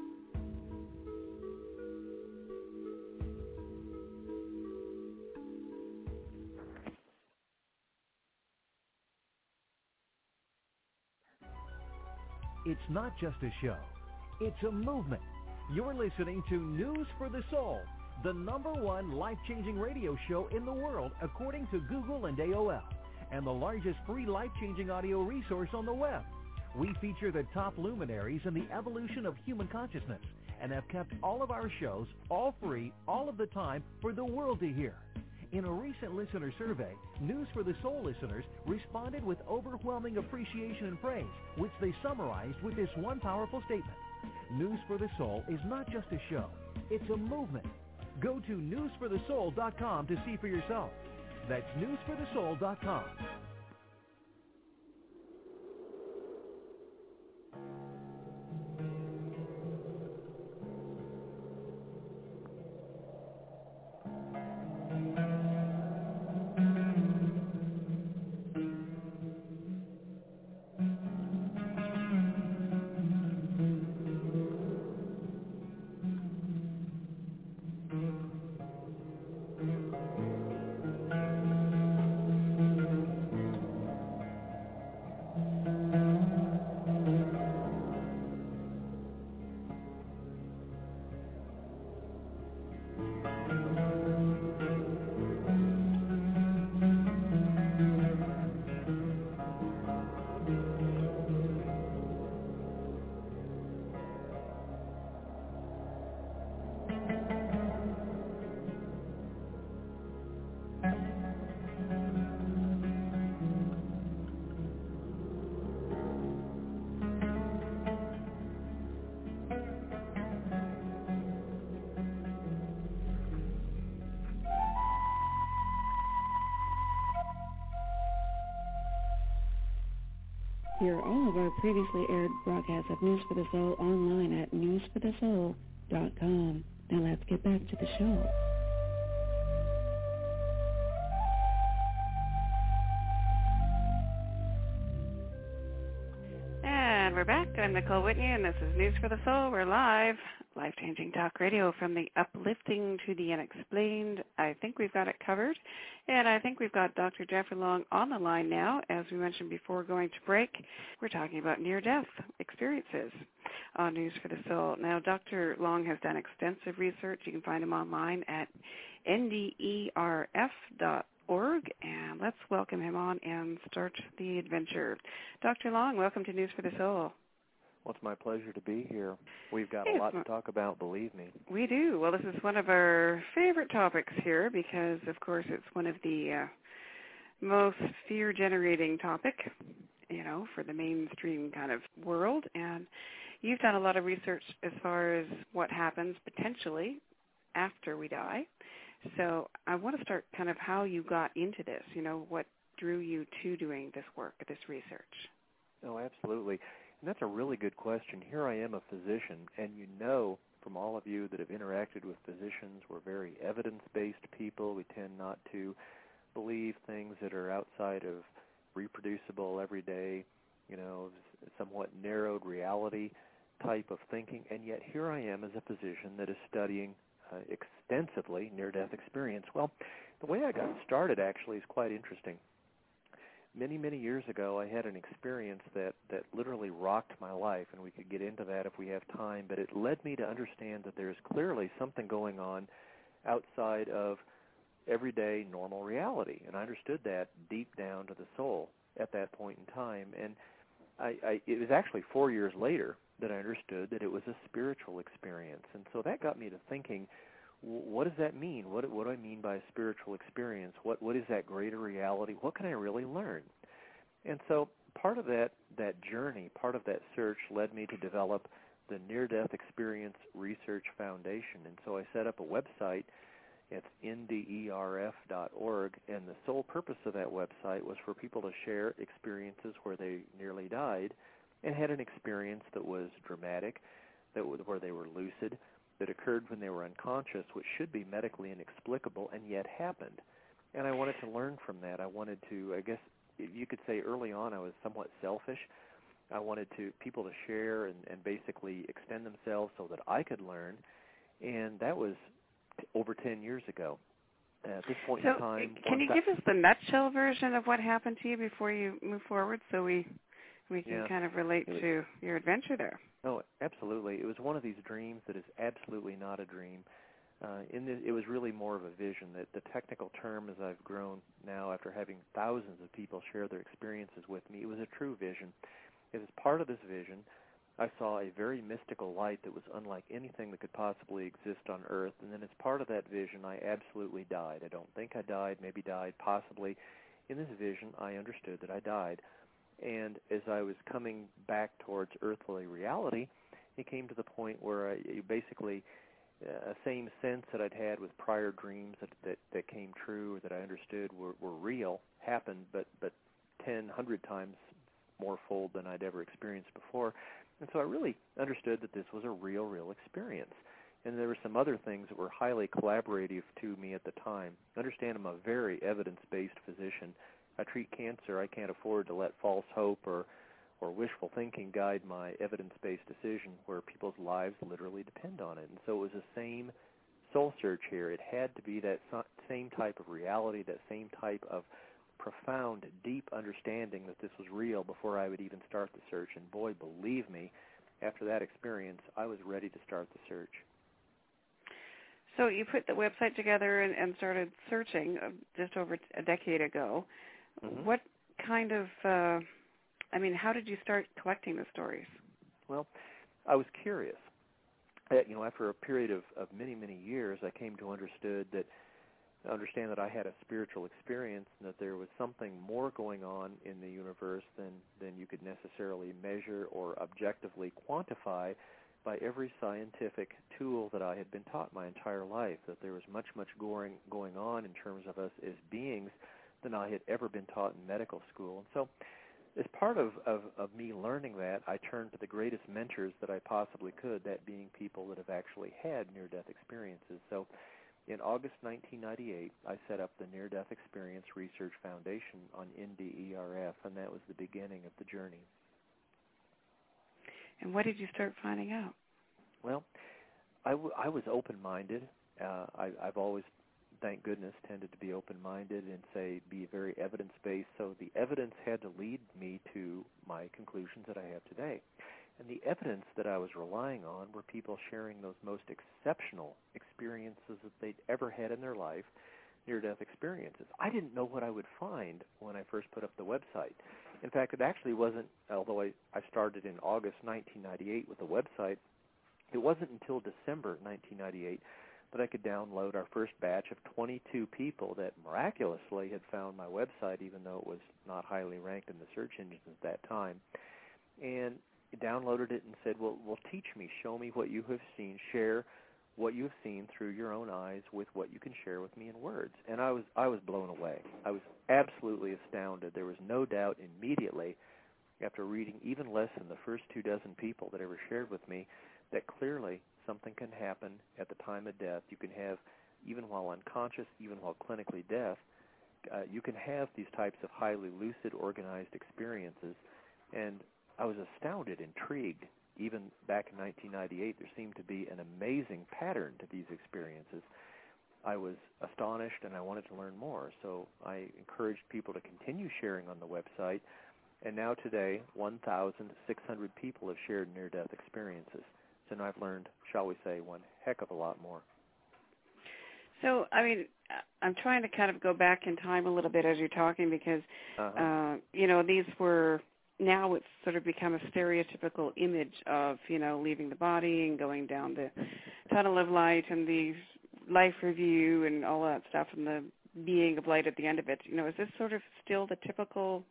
It's not just a show. It's a movement. You're listening to News for the Soul, the #1 life-changing radio show in the world, according to Google and AOL, and the largest free life-changing audio resource on the web. We feature the top luminaries in the evolution of human consciousness and have kept all of our shows all free, all of the time, for the world to hear. In a recent listener survey, News for the Soul listeners responded with overwhelming appreciation and praise, which they summarized with this one powerful statement. News for the Soul is not just a show, it's a movement. Go to newsforthesoul.com to see for yourself. That's newsforthesoul.com. Hear all of our previously aired broadcasts of News for the Soul online at newsforthesoul.com. Now let's get back to the show. And we're back. I'm Nicole Whitney, and this is News for the Soul. We're live. Life-changing talk radio from the uplifting to the unexplained. I think we've got it covered. And I think we've got Dr. Jeffrey Long on the line now. As we mentioned before going to break, we're talking about near-death experiences on News for the Soul. Now, Dr. Long has done extensive research. You can find him online at NDERF.org. And let's welcome him on and start the adventure. Dr. Long, welcome to News for the Soul. Well, it's my pleasure to be here. We've got a lot to talk about, believe me. We do. Well, this is one of our favorite topics here because, of course, it's one of the most fear-generating topic, for the mainstream kind of world. And you've done a lot of research as far as what happens potentially after we die. So I want to start kind of how you got into this, what drew you to doing this work, this research. Oh, absolutely. And that's a really good question. Here I am, a physician, and from all of you that have interacted with physicians. We're very evidence-based people. We tend not to believe things that are outside of reproducible, everyday, somewhat narrowed reality type of thinking. And yet here I am as a physician that is studying extensively near-death experience. Well, the way I got started actually is quite interesting. Many, many years ago, I had an experience that literally rocked my life, and we could get into that if we have time, but it led me to understand that there's clearly something going on outside of everyday normal reality, and I understood that deep down to the soul at that point in time. And it was actually 4 years later that I understood that it was a spiritual experience. And so that got me to thinking, what does that mean? What do I mean by a spiritual experience? What is that greater reality? What can I really learn? And so part of that journey, part of that search led me to develop the Near-Death Experience Research Foundation. And so I set up a website. It's nderf.org, and the sole purpose of that website was for people to share experiences where they nearly died and had an experience that was dramatic, where they were lucid, that occurred when they were unconscious, which should be medically inexplicable, and yet happened. And I wanted to learn from that. I wanted to, I guess you could say early on I was somewhat selfish. I wanted people to share and basically extend themselves so that I could learn, and that was over 10 years ago. At this point in time... Can you give us the nutshell version of what happened to you before you move forward so we can kind of relate to your adventure there? Oh, absolutely. It was one of these dreams that is absolutely not a dream. It was really more of a vision. That the technical term, as I've grown now after having thousands of people share their experiences with me, it was a true vision. As part of this vision, I saw a very mystical light that was unlike anything that could possibly exist on Earth. And then as part of that vision, I absolutely died. I don't think I died, maybe died, possibly. In this vision, I understood that I died. And as I was coming back towards earthly reality, it came to the point where basically a same sense that I'd had with prior dreams that came true, that I understood were real, happened, but 10, 100 times more fold than I'd ever experienced before. And so I really understood that this was a real experience. And there were some other things that were highly collaborative to me at the time. Understand, I'm a very evidence-based physician. I treat cancer. I can't afford to let false hope or wishful thinking guide my evidence-based decision where people's lives literally depend on it. And so it was the same soul search here. It had to be that same type of reality, that same type of profound, deep understanding that this was real before I would even start the search. And boy, believe me, after that experience, I was ready to start the search. So you put the website together and started searching just over a decade ago. Mm-hmm. What kind of, how did you start collecting the stories? Well, I was curious. After a period of many, many years, I came to understand that I had a spiritual experience and that there was something more going on in the universe than you could necessarily measure or objectively quantify by every scientific tool that I had been taught my entire life, that there was much going on in terms of us as beings than I had ever been taught in medical school. And so as part of me learning that, I turned to the greatest mentors that I possibly could, that being people that have actually had near-death experiences. So in August 1998, I set up the Near-Death Experience Research Foundation on NDERF, and that was the beginning of the journey. And what did you start finding out? Well, I was open-minded. I've always, thank goodness, tended to be open-minded and be very evidence-based. So the evidence had to lead me to my conclusions that I have today. And the evidence that I was relying on were people sharing those most exceptional experiences that they'd ever had in their life, near-death experiences. I didn't know what I would find when I first put up the website. In fact, it actually wasn't, although I started in August 1998 with the website, it wasn't until December 1998 that I could download our first batch of 22 people that miraculously had found my website, even though it was not highly ranked in the search engines at that time. And downloaded it and said, well, teach me, show me what you have seen, share what you have seen through your own eyes with what you can share with me in words. And I was blown away. I was absolutely astounded. There was no doubt immediately after reading even less than the first 24 people that ever shared with me, that clearly something can happen at the time of death. You can have, even while unconscious, even while clinically deaf, you can have these types of highly lucid, organized experiences. And I was astounded, intrigued. Even back in 1998, there seemed to be an amazing pattern to these experiences. I was astonished, and I wanted to learn more. So I encouraged people to continue sharing on the website. And now today, 1,600 people have shared near-death experiences. So now I've learned, shall we say, one heck of a lot more. So, I mean, I'm trying to kind of go back in time a little bit as you're talking because, these were, now it's sort of become a stereotypical image of, leaving the body and going down the tunnel of light and the life review and all that stuff and the being of light at the end of it. Is this sort of still the typical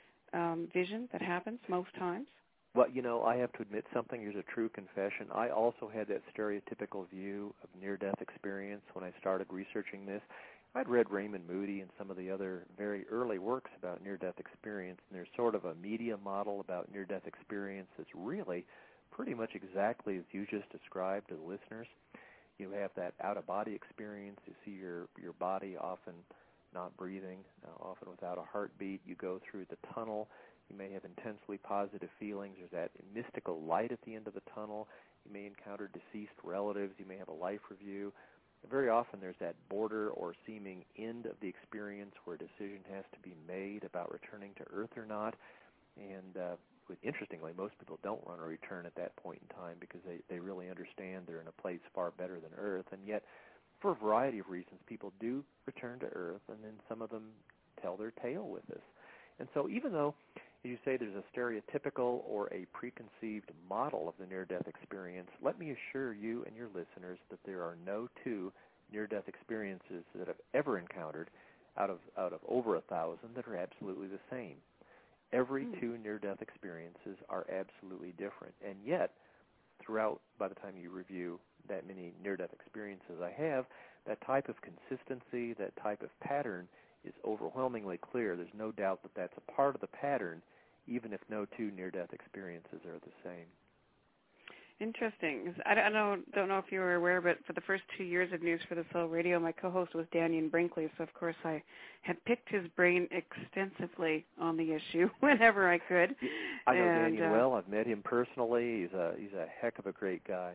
vision that happens most times? Well, I have to admit something. Here's a true confession. I also had that stereotypical view of near-death experience when I started researching this. I'd read Raymond Moody and some of the other very early works about near-death experience, and there's sort of a media model about near-death experience that's really pretty much exactly as you just described to the listeners. You have that out-of-body experience. You see your body often not breathing, often without a heartbeat. You go through the tunnel. You may have intensely positive feelings. There's that mystical light at the end of the tunnel. You may encounter deceased relatives. You may have a life review. Very often there's that border or seeming end of the experience where a decision has to be made about returning to Earth or not. And interestingly, most people don't want to return at that point in time because they really understand they're in a place far better than Earth. And yet, for a variety of reasons, people do return to Earth, and then some of them tell their tale with us. And so even though, as you say, there's a stereotypical or a preconceived model of the near-death experience, let me assure you and your listeners that there are no two near-death experiences that I've ever encountered out of over 1,000 that are absolutely the same. Every two near-death experiences are absolutely different. And yet, throughout, by the time you review that many near-death experiences I have, that type of consistency, that type of pattern is overwhelmingly clear. There's no doubt that that's a part of the pattern, even if no two near-death experiences are the same. Interesting. I don't know if you were aware, but for the first 2 years of News for the Soul Radio, my co-host was Dannion Brinkley, so of course I had picked his brain extensively on the issue whenever I could. I know Dannion well. I've met him personally. He's a heck of a great guy.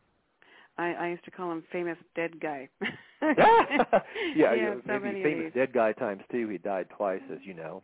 I used to call him famous dead guy. yeah, so maybe famous dead guy times two. He died twice, as you know.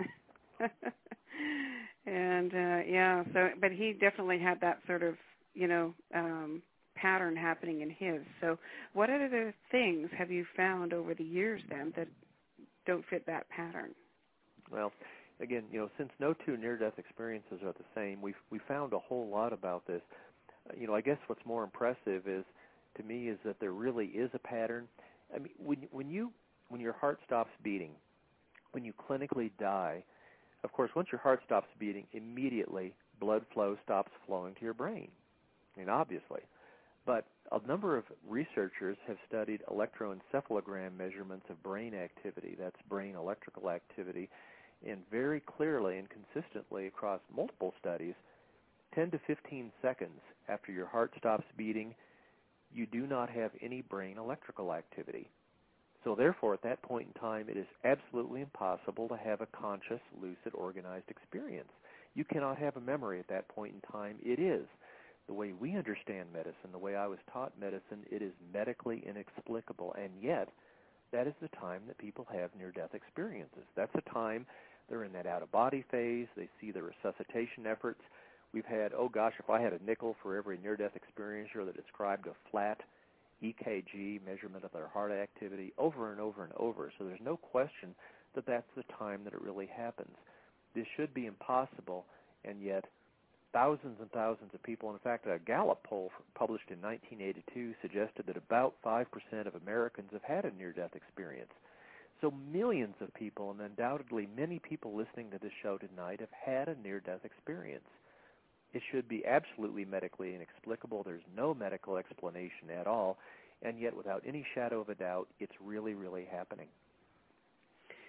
And but he definitely had that sort of pattern happening in his. So what other things have you found over the years then that don't fit that pattern? Well, again, since no two near-death experiences are the same, we found a whole lot about this. I guess what's more impressive is that there really is a pattern. I mean, when your heart stops beating, when you clinically die, of course, once your heart stops beating, immediately blood flow stops flowing to your brain. I mean, obviously. But a number of researchers have studied electroencephalogram measurements of brain activity, that's brain electrical activity, and very clearly and consistently across multiple studies, 10 to 15 seconds after your heart stops beating, you do not have any brain electrical activity. So therefore, at that point in time, it is absolutely impossible to have a conscious, lucid, organized experience. You cannot have a memory at that point in time. It is. The way we understand medicine, the way I was taught medicine, it is medically inexplicable, and yet that is the time that people have near-death experiences. That's the time they're in that out-of-body phase. They see the resuscitation efforts. We've had, if I had a nickel for every near-death experiencer that described a flat EKG measurement of their heart activity over and over and over. So there's no question that that's the time that it really happens. This should be impossible, and yet thousands and thousands of people, in fact, a Gallup poll published in 1982 suggested that about 5% of Americans have had a near-death experience. So millions of people, and undoubtedly many people listening to this show tonight, have had a near-death experience. It should be absolutely medically inexplicable. There's no medical explanation at all, and yet without any shadow of a doubt, it's really, really happening.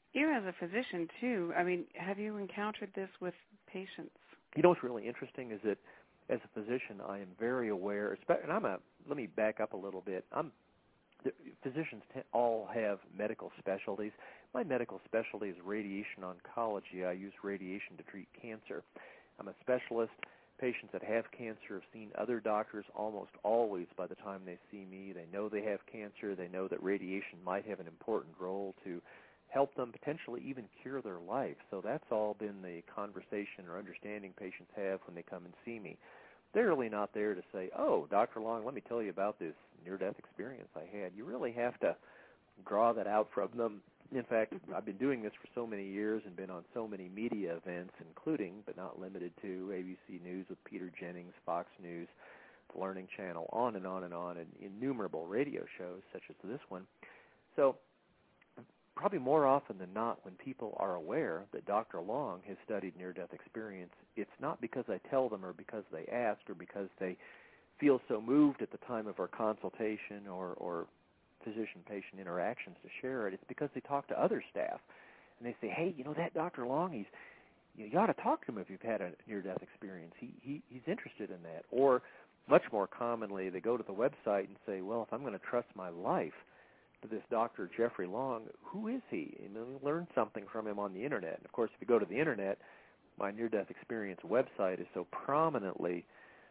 You as a physician, too, I mean, have you encountered this with patients? You know what's really interesting is that as a physician, I am very aware, and let me back up a little bit. Physicians all have medical specialties. My medical specialty is radiation oncology. I use radiation to treat cancer. I'm a specialist. Patients that have cancer have seen other doctors almost always by the time they see me. They know they have cancer. They know that radiation might have an important role to help them potentially even cure their life. So that's all been the conversation or understanding patients have when they come and see me. They're really not there to say, oh, Dr. Long, let me tell you about this near-death experience I had. You really have to draw that out from them. In fact, I've been doing this for so many years and been on so many media events, including, but not limited to, ABC News with Peter Jennings, Fox News, the Learning Channel, on and on and on, and innumerable radio shows such as this one. So probably more often than not, when people are aware that Dr. Long has studied near-death experience, it's not because I tell them or because they ask or because they feel so moved at the time of our consultation or physician-patient interactions to share it. It's because they talk to other staff, and they say, hey, you know, that Dr. Long, you ought to talk to him if you've had a near-death experience. He's interested in that. Or much more commonly, they go to the website and say, well, if I'm going to trust my life to this Dr. Jeffrey Long, who is he? And then learn something from him on the Internet. And, of course, if you go to the Internet, my near-death experience website is so prominently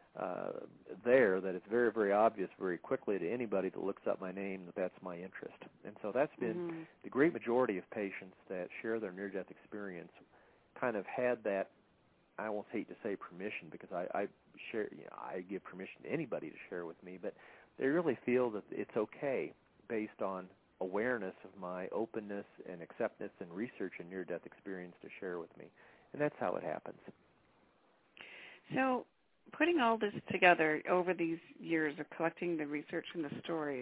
there that it's very, very obvious very quickly to anybody that looks up my name that that's my interest. And so that's been the great majority of patients that share their near-death experience kind of had that, I almost hate to say permission because I give permission to anybody to share with me, but they really feel that it's okay based on awareness of my openness and acceptance and research and near-death experience to share with me. And that's how it happens. So putting all this together over these years of collecting the research and the stories,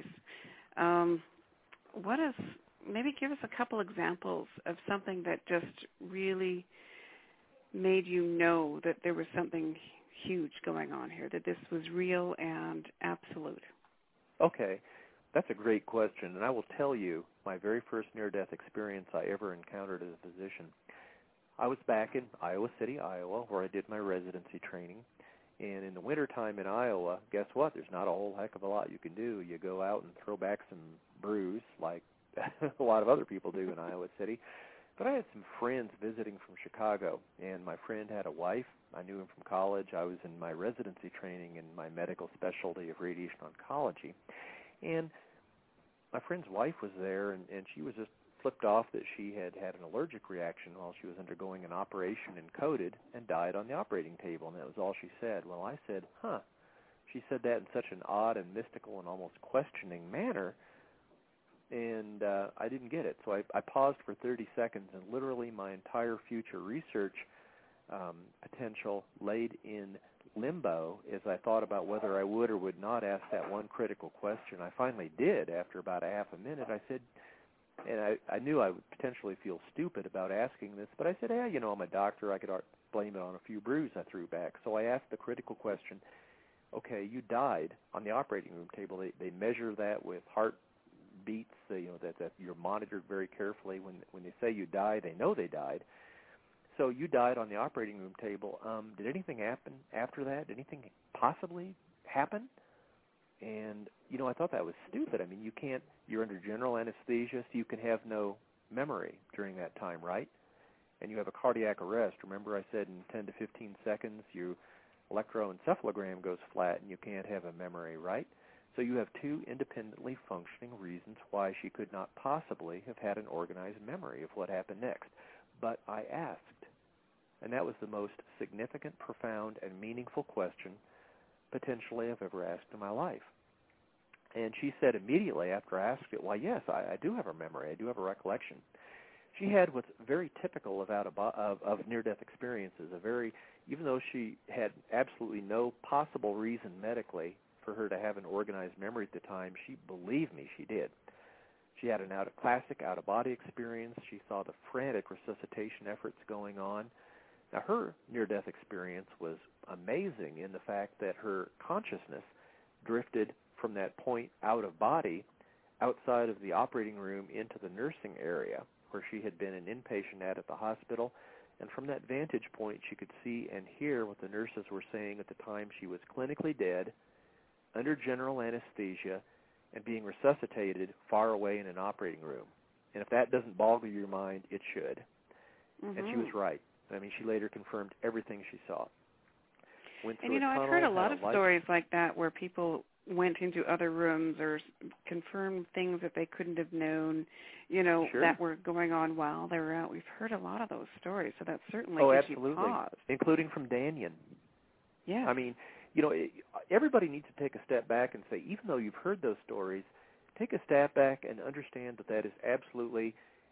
maybe give us a couple examples of something that just really made you know that there was something huge going on here, that this was real and absolute. Okay. That's a great question, and I will tell you my very first near-death experience I ever encountered as a physician. I was back in Iowa City, Iowa, where I did my residency training. And in the wintertime in Iowa, guess what? There's not a whole heck of a lot you can do. You go out and throw back some brews like a lot of other people do in Iowa City. But I had some friends visiting from Chicago, and my friend had a wife. I knew him from college. I was in my residency training in my medical specialty of radiation oncology. And my friend's wife was there, and she was just flipped off that she had an allergic reaction while she was undergoing an operation and coded and died on the operating table, and that was all she said. Well, I said, huh. She said that in such an odd and mystical and almost questioning manner, and I didn't get it. So I paused for 30 seconds, and literally my entire future research potential laid in limbo as I thought about whether I would or would not ask that one critical question. I finally did after about a half a minute. I said, and I knew I would potentially feel stupid about asking this, but I said, hey, you know, I'm a doctor. I could blame it on a few brews I threw back. So I asked the critical question, okay, you died on the operating room table. They measure that with heart beats, that you're monitored very carefully. When they say you die, they know they died. So you died on the operating room table. Did anything happen after that? Did anything possibly happen? And, you know, I thought that was stupid. I mean, you're under general anesthesia, so you can have no memory during that time, right? And you have a cardiac arrest. Remember I said in 10 to 15 seconds your electroencephalogram goes flat and you can't have a memory, right? So you have two independently functioning reasons why she could not possibly have had an organized memory of what happened next. But I asked, and that was the most significant, profound, and meaningful question potentially I've ever asked in my life. And she said immediately after I asked it, well, yes, I do have a memory. I do have a recollection. She had what's very typical of near-death experiences, even though she had absolutely no possible reason medically for her to have an organized memory at the time, she believed me she did. She had a classic out-of-body experience. She saw the frantic resuscitation efforts going on. Now, her near-death experience was amazing in the fact that her consciousness drifted from that point out of body, outside of the operating room into the nursing area, where she had been an inpatient at the hospital. And from that vantage point, she could see and hear what the nurses were saying at the time she was clinically dead, under general anesthesia, and being resuscitated far away in an operating room. And if that doesn't boggle your mind, it should. Mm-hmm. And she was right. I mean, she later confirmed everything she saw. And, I've heard a lot of stories like that where people went into other rooms or confirmed things that they couldn't have known, Sure. that were going on while they were out. We've heard a lot of those stories, so that certainly gives absolutely. you pause. Including from Danyan. Yeah. I mean, everybody needs to take a step back and say, even though you've heard those stories, take a step back and understand that is absolutely,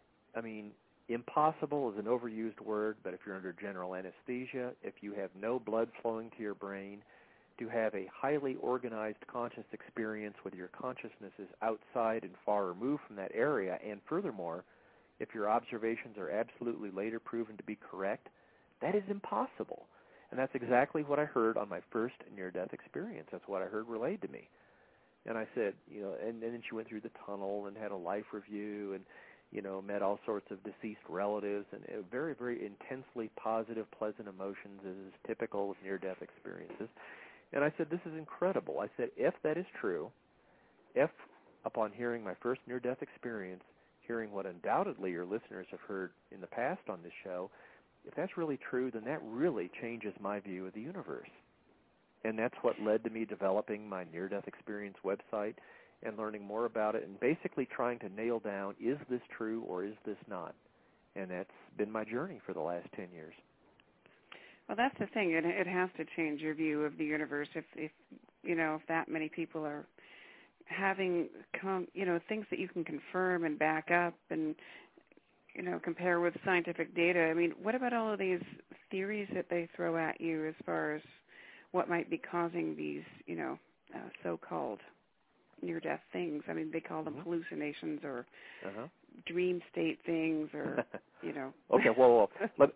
impossible is an overused word, but if you're under general anesthesia, if you have no blood flowing to your brain, to have a highly organized conscious experience where your consciousness is outside and far removed from that area, and furthermore, if your observations are absolutely later proven to be correct, that is impossible. And that's exactly what I heard on my first near-death experience. That's what I heard relayed to me. And I said, and then she went through the tunnel and had a life review and, met all sorts of deceased relatives and very, very intensely positive, pleasant emotions as is typical of near-death experiences. And I said, this is incredible. I said, if that is true, if upon hearing my first near-death experience, hearing what undoubtedly your listeners have heard in the past on this show, if that's really true, then that really changes my view of the universe. And that's what led to me developing my near-death experience website and learning more about it and basically trying to nail down, is this true or is this not? And that's been my journey for the last 10 years. Well, that's the thing. It has to change your view of the universe if that many people are having things that you can confirm and back up and compare with scientific data. I mean, what about all of these theories that they throw at you as far as what might be causing these so-called near-death things? I mean, they call them hallucinations or dream state things, or Okay, well,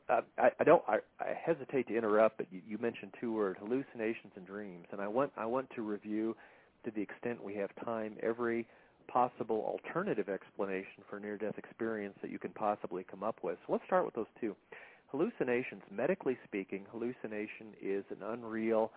I hesitate to interrupt, but you mentioned two words: hallucinations and dreams, and I want to review, to the extent we have time, every possible alternative explanation for near-death experience that you can possibly come up with. So let's start with those two. Hallucinations, medically speaking, hallucination is an unreal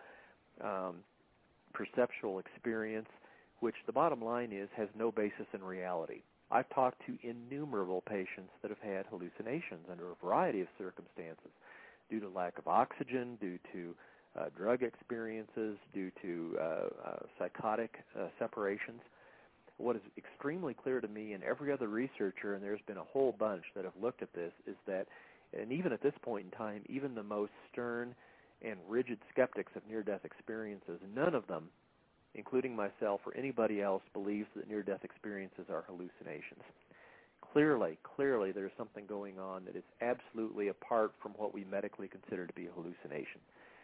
perceptual experience, which the bottom line is has no basis in reality. I've talked to innumerable patients that have had hallucinations under a variety of circumstances, due to lack of oxygen, due to drug experiences, due to psychotic separations. What is extremely clear to me and every other researcher, and there's been a whole bunch that have looked at this, is that, and even at this point in time, even the most stern and rigid skeptics of near-death experiences, none of them, including myself or anybody else, believes that near-death experiences are hallucinations. Clearly, there's something going on that is absolutely apart from what we medically consider to be a hallucination.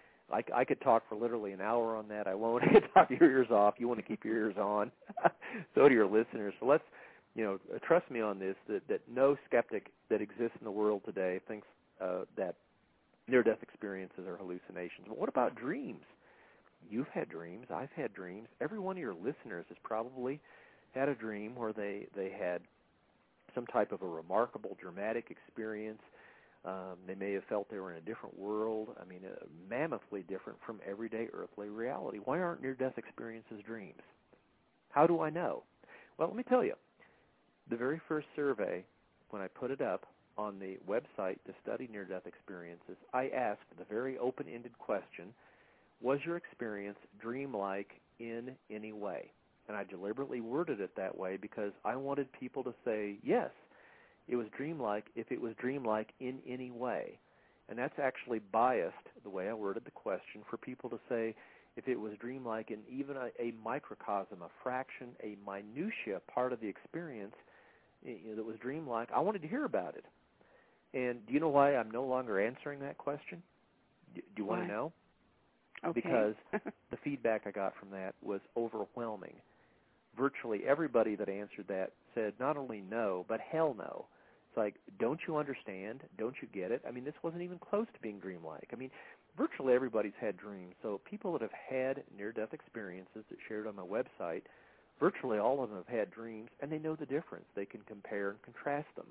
I could talk for literally an hour on that. I won't. Talk your ears off. You want to keep your ears on. So do your listeners. So let's, trust me on this, that no skeptic that exists in the world today thinks that near-death experiences are hallucinations. But what about dreams? You've had dreams. I've had dreams. Every one of your listeners has probably had a dream where they had some type of a remarkable, dramatic experience. They may have felt they were in a different world. I mean, mammothly different from everyday earthly reality. Why aren't near-death experiences dreams? How do I know? Well, let me tell you. The very first survey, when I put it up on the website to study near-death experiences, I asked the very open-ended question, was your experience dreamlike in any way? And I deliberately worded it that way because I wanted people to say, yes, it was dreamlike if it was dreamlike in any way. And that's actually biased, the way I worded the question, for people to say if it was dreamlike in even a microcosm, a fraction, a minutia part of the experience that was dreamlike. I wanted to hear about it. And do you know why I'm no longer answering that question? Do you want to know? Okay. Because the feedback I got from that was overwhelming. Virtually everybody that answered that said not only no, but hell no. It's like, don't you understand? Don't you get it? I mean, this wasn't even close to being dreamlike. I mean, virtually everybody's had dreams. So people that have had near-death experiences that shared on my website, virtually all of them have had dreams, and they know the difference. They can compare and contrast them.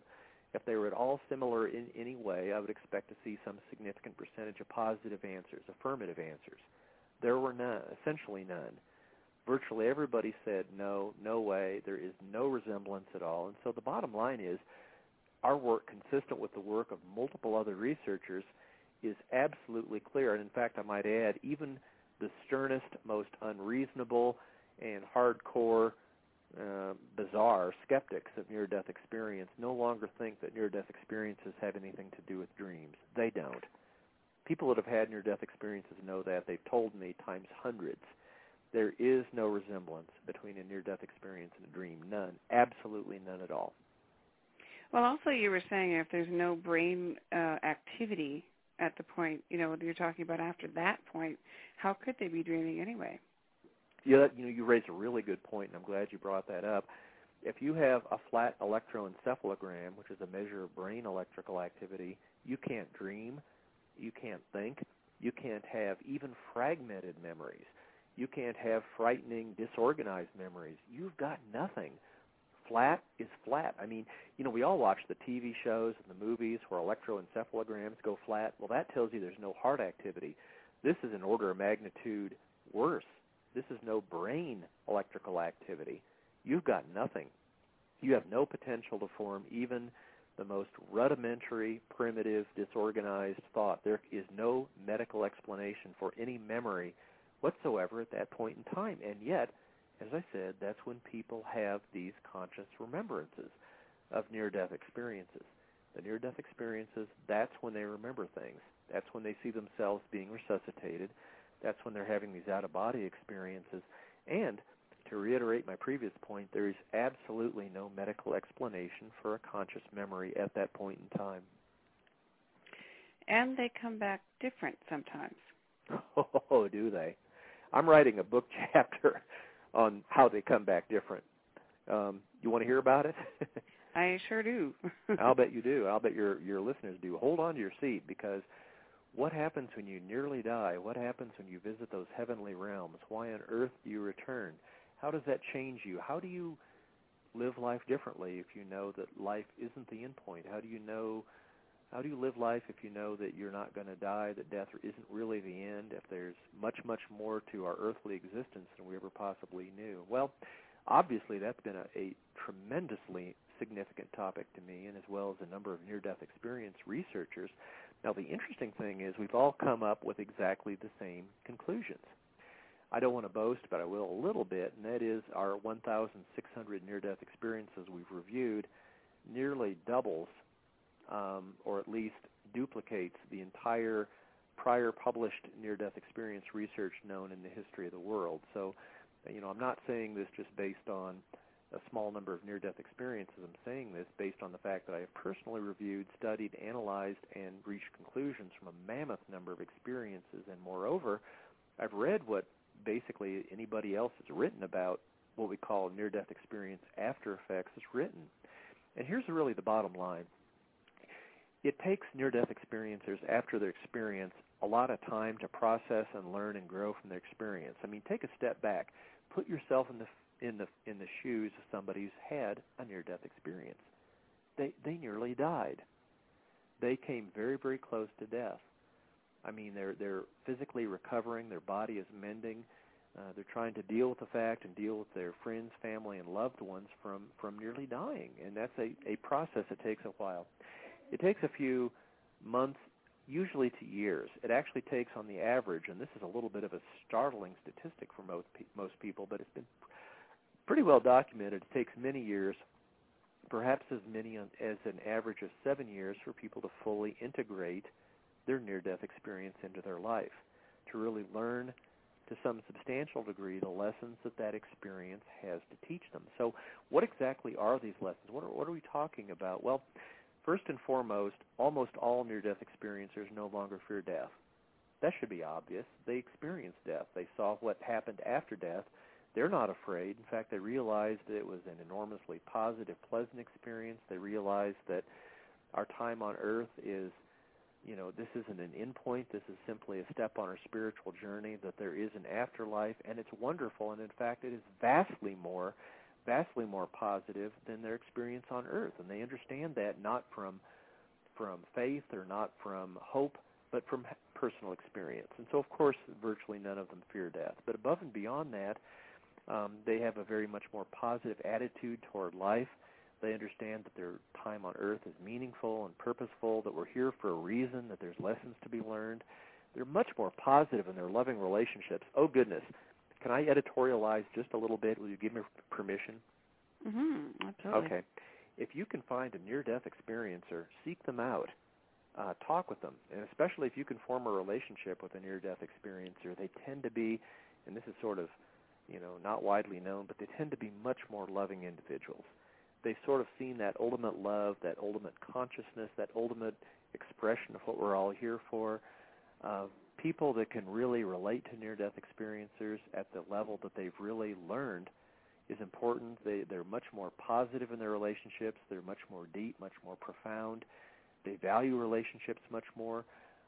If they were at all similar in any way, I would expect to see some significant percentage of positive answers, affirmative answers. There were none, essentially none. Virtually everybody said no, no way, there is no resemblance at all. And so the bottom line is our work, consistent with the work of multiple other researchers, is absolutely clear. And in fact, I might add, even the sternest, most unreasonable and hardcore, bizarre skeptics of near-death experience no longer think that near-death experiences have anything to do with dreams. They don't. People that have had near-death experiences know that. They've told me times hundreds. There is no resemblance between a near-death experience and a dream. None. Absolutely none at all. Well, also you were saying if there's no brain activity at the point, you're talking about after that point, how could they be dreaming anyway? Yeah, you raise a really good point, and I'm glad you brought that up. If you have a flat electroencephalogram, which is a measure of brain electrical activity, you can't dream, you can't think, you can't have even fragmented memories. You can't have frightening, disorganized memories. You've got nothing. Flat is flat. I mean, we all watch the TV shows and the movies where electroencephalograms go flat. Well, that tells you there's no heart activity. This is an order of magnitude worse. This is no brain electrical activity. You've got nothing. You have no potential to form even the most rudimentary, primitive, disorganized thought. There is no medical explanation for any memory whatsoever at that point in time. And yet, as I said, that's when people have these conscious remembrances of near-death experiences. The near-death experiences, that's when they remember things. That's when they see themselves being resuscitated. That's when they're having these out-of-body experiences. And to reiterate my previous point, there is absolutely no medical explanation for a conscious memory at that point in time. And they come back different sometimes. Oh, do they? I'm writing a book chapter on how they come back different. You want to hear about it? I sure do. I'll bet you do. I'll bet your listeners do. Hold on to your seat, because what happens when you nearly die? What happens when you visit those heavenly realms? Why on earth do you return? How does that change you? How do you live life differently if you know that life isn't the end point? How do you live life if you know that you're not going to die, that death isn't really the end, if there's much, much more to our earthly existence than we ever possibly knew? Well, obviously that's been a tremendously significant topic to me, and as well as a number of near-death experience researchers. Now, the interesting thing is we've all come up with exactly the same conclusions. I don't want to boast, but I will a little bit, and that is our 1,600 near-death experiences we've reviewed nearly doubles, or at least duplicates, the entire prior published near-death experience research known in the history of the world. So, I'm not saying this just based on a small number of near-death experiences. I'm saying this based on the fact that I have personally reviewed, studied, analyzed, and reached conclusions from a mammoth number of experiences. And moreover, I've read what basically anybody else has written about what we call near-death experience after effects has written. And here's really the bottom line. It takes near-death experiencers, after their experience, a lot of time to process and learn and grow from their experience. I mean, take a step back. Put yourself in the shoes of somebody who's had a near-death experience. They nearly died. They came very, very close to death. I mean, they're physically recovering. Their body is mending. They're trying to deal with the fact and deal with their friends, family, and loved ones from nearly dying. And that's a process that takes a while. It takes a few months, usually to years. It actually takes, on the average, and this is a little bit of a startling statistic for most people, but it's been pretty well documented. It takes many years, perhaps as many as an average of 7 years, for people to fully integrate their near-death experience into their life, to really learn to some substantial degree the lessons that experience has to teach them. So what exactly are these lessons? What are we talking about? Well, first and foremost, almost all near-death experiencers no longer fear death. That should be obvious. They experienced death. They saw what happened after death. They're not afraid. In fact, they realized that it was an enormously positive, pleasant experience. They realized that our time on earth is, this isn't an end point. This is simply a step on our spiritual journey, that there is an afterlife, and it's wonderful. And in fact, it is vastly more vastly more positive than their experience on Earth, and they understand that not from faith or not from hope, but from personal experience. And so, of course, virtually none of them fear death. But above and beyond that, they have a very much more positive attitude toward life. They understand that their time on Earth is meaningful and purposeful, that we're here for a reason, that there's lessons to be learned. They're much more positive in their loving relationships. Oh, goodness. Can I editorialize just a little bit? Will you give me permission? Absolutely. Okay. If you can find a near-death experiencer, seek them out. Talk with them. And especially if you can form a relationship with a near-death experiencer, they tend to be, and this is sort of, not widely known, but they tend to be much more loving individuals. They've sort of seen that ultimate love, that ultimate consciousness, that ultimate expression of what we're all here for. People that can really relate to near-death experiencers at the level that they've really learned is important. They're much more positive in their relationships. They're much more deep, much more profound. They value relationships much more.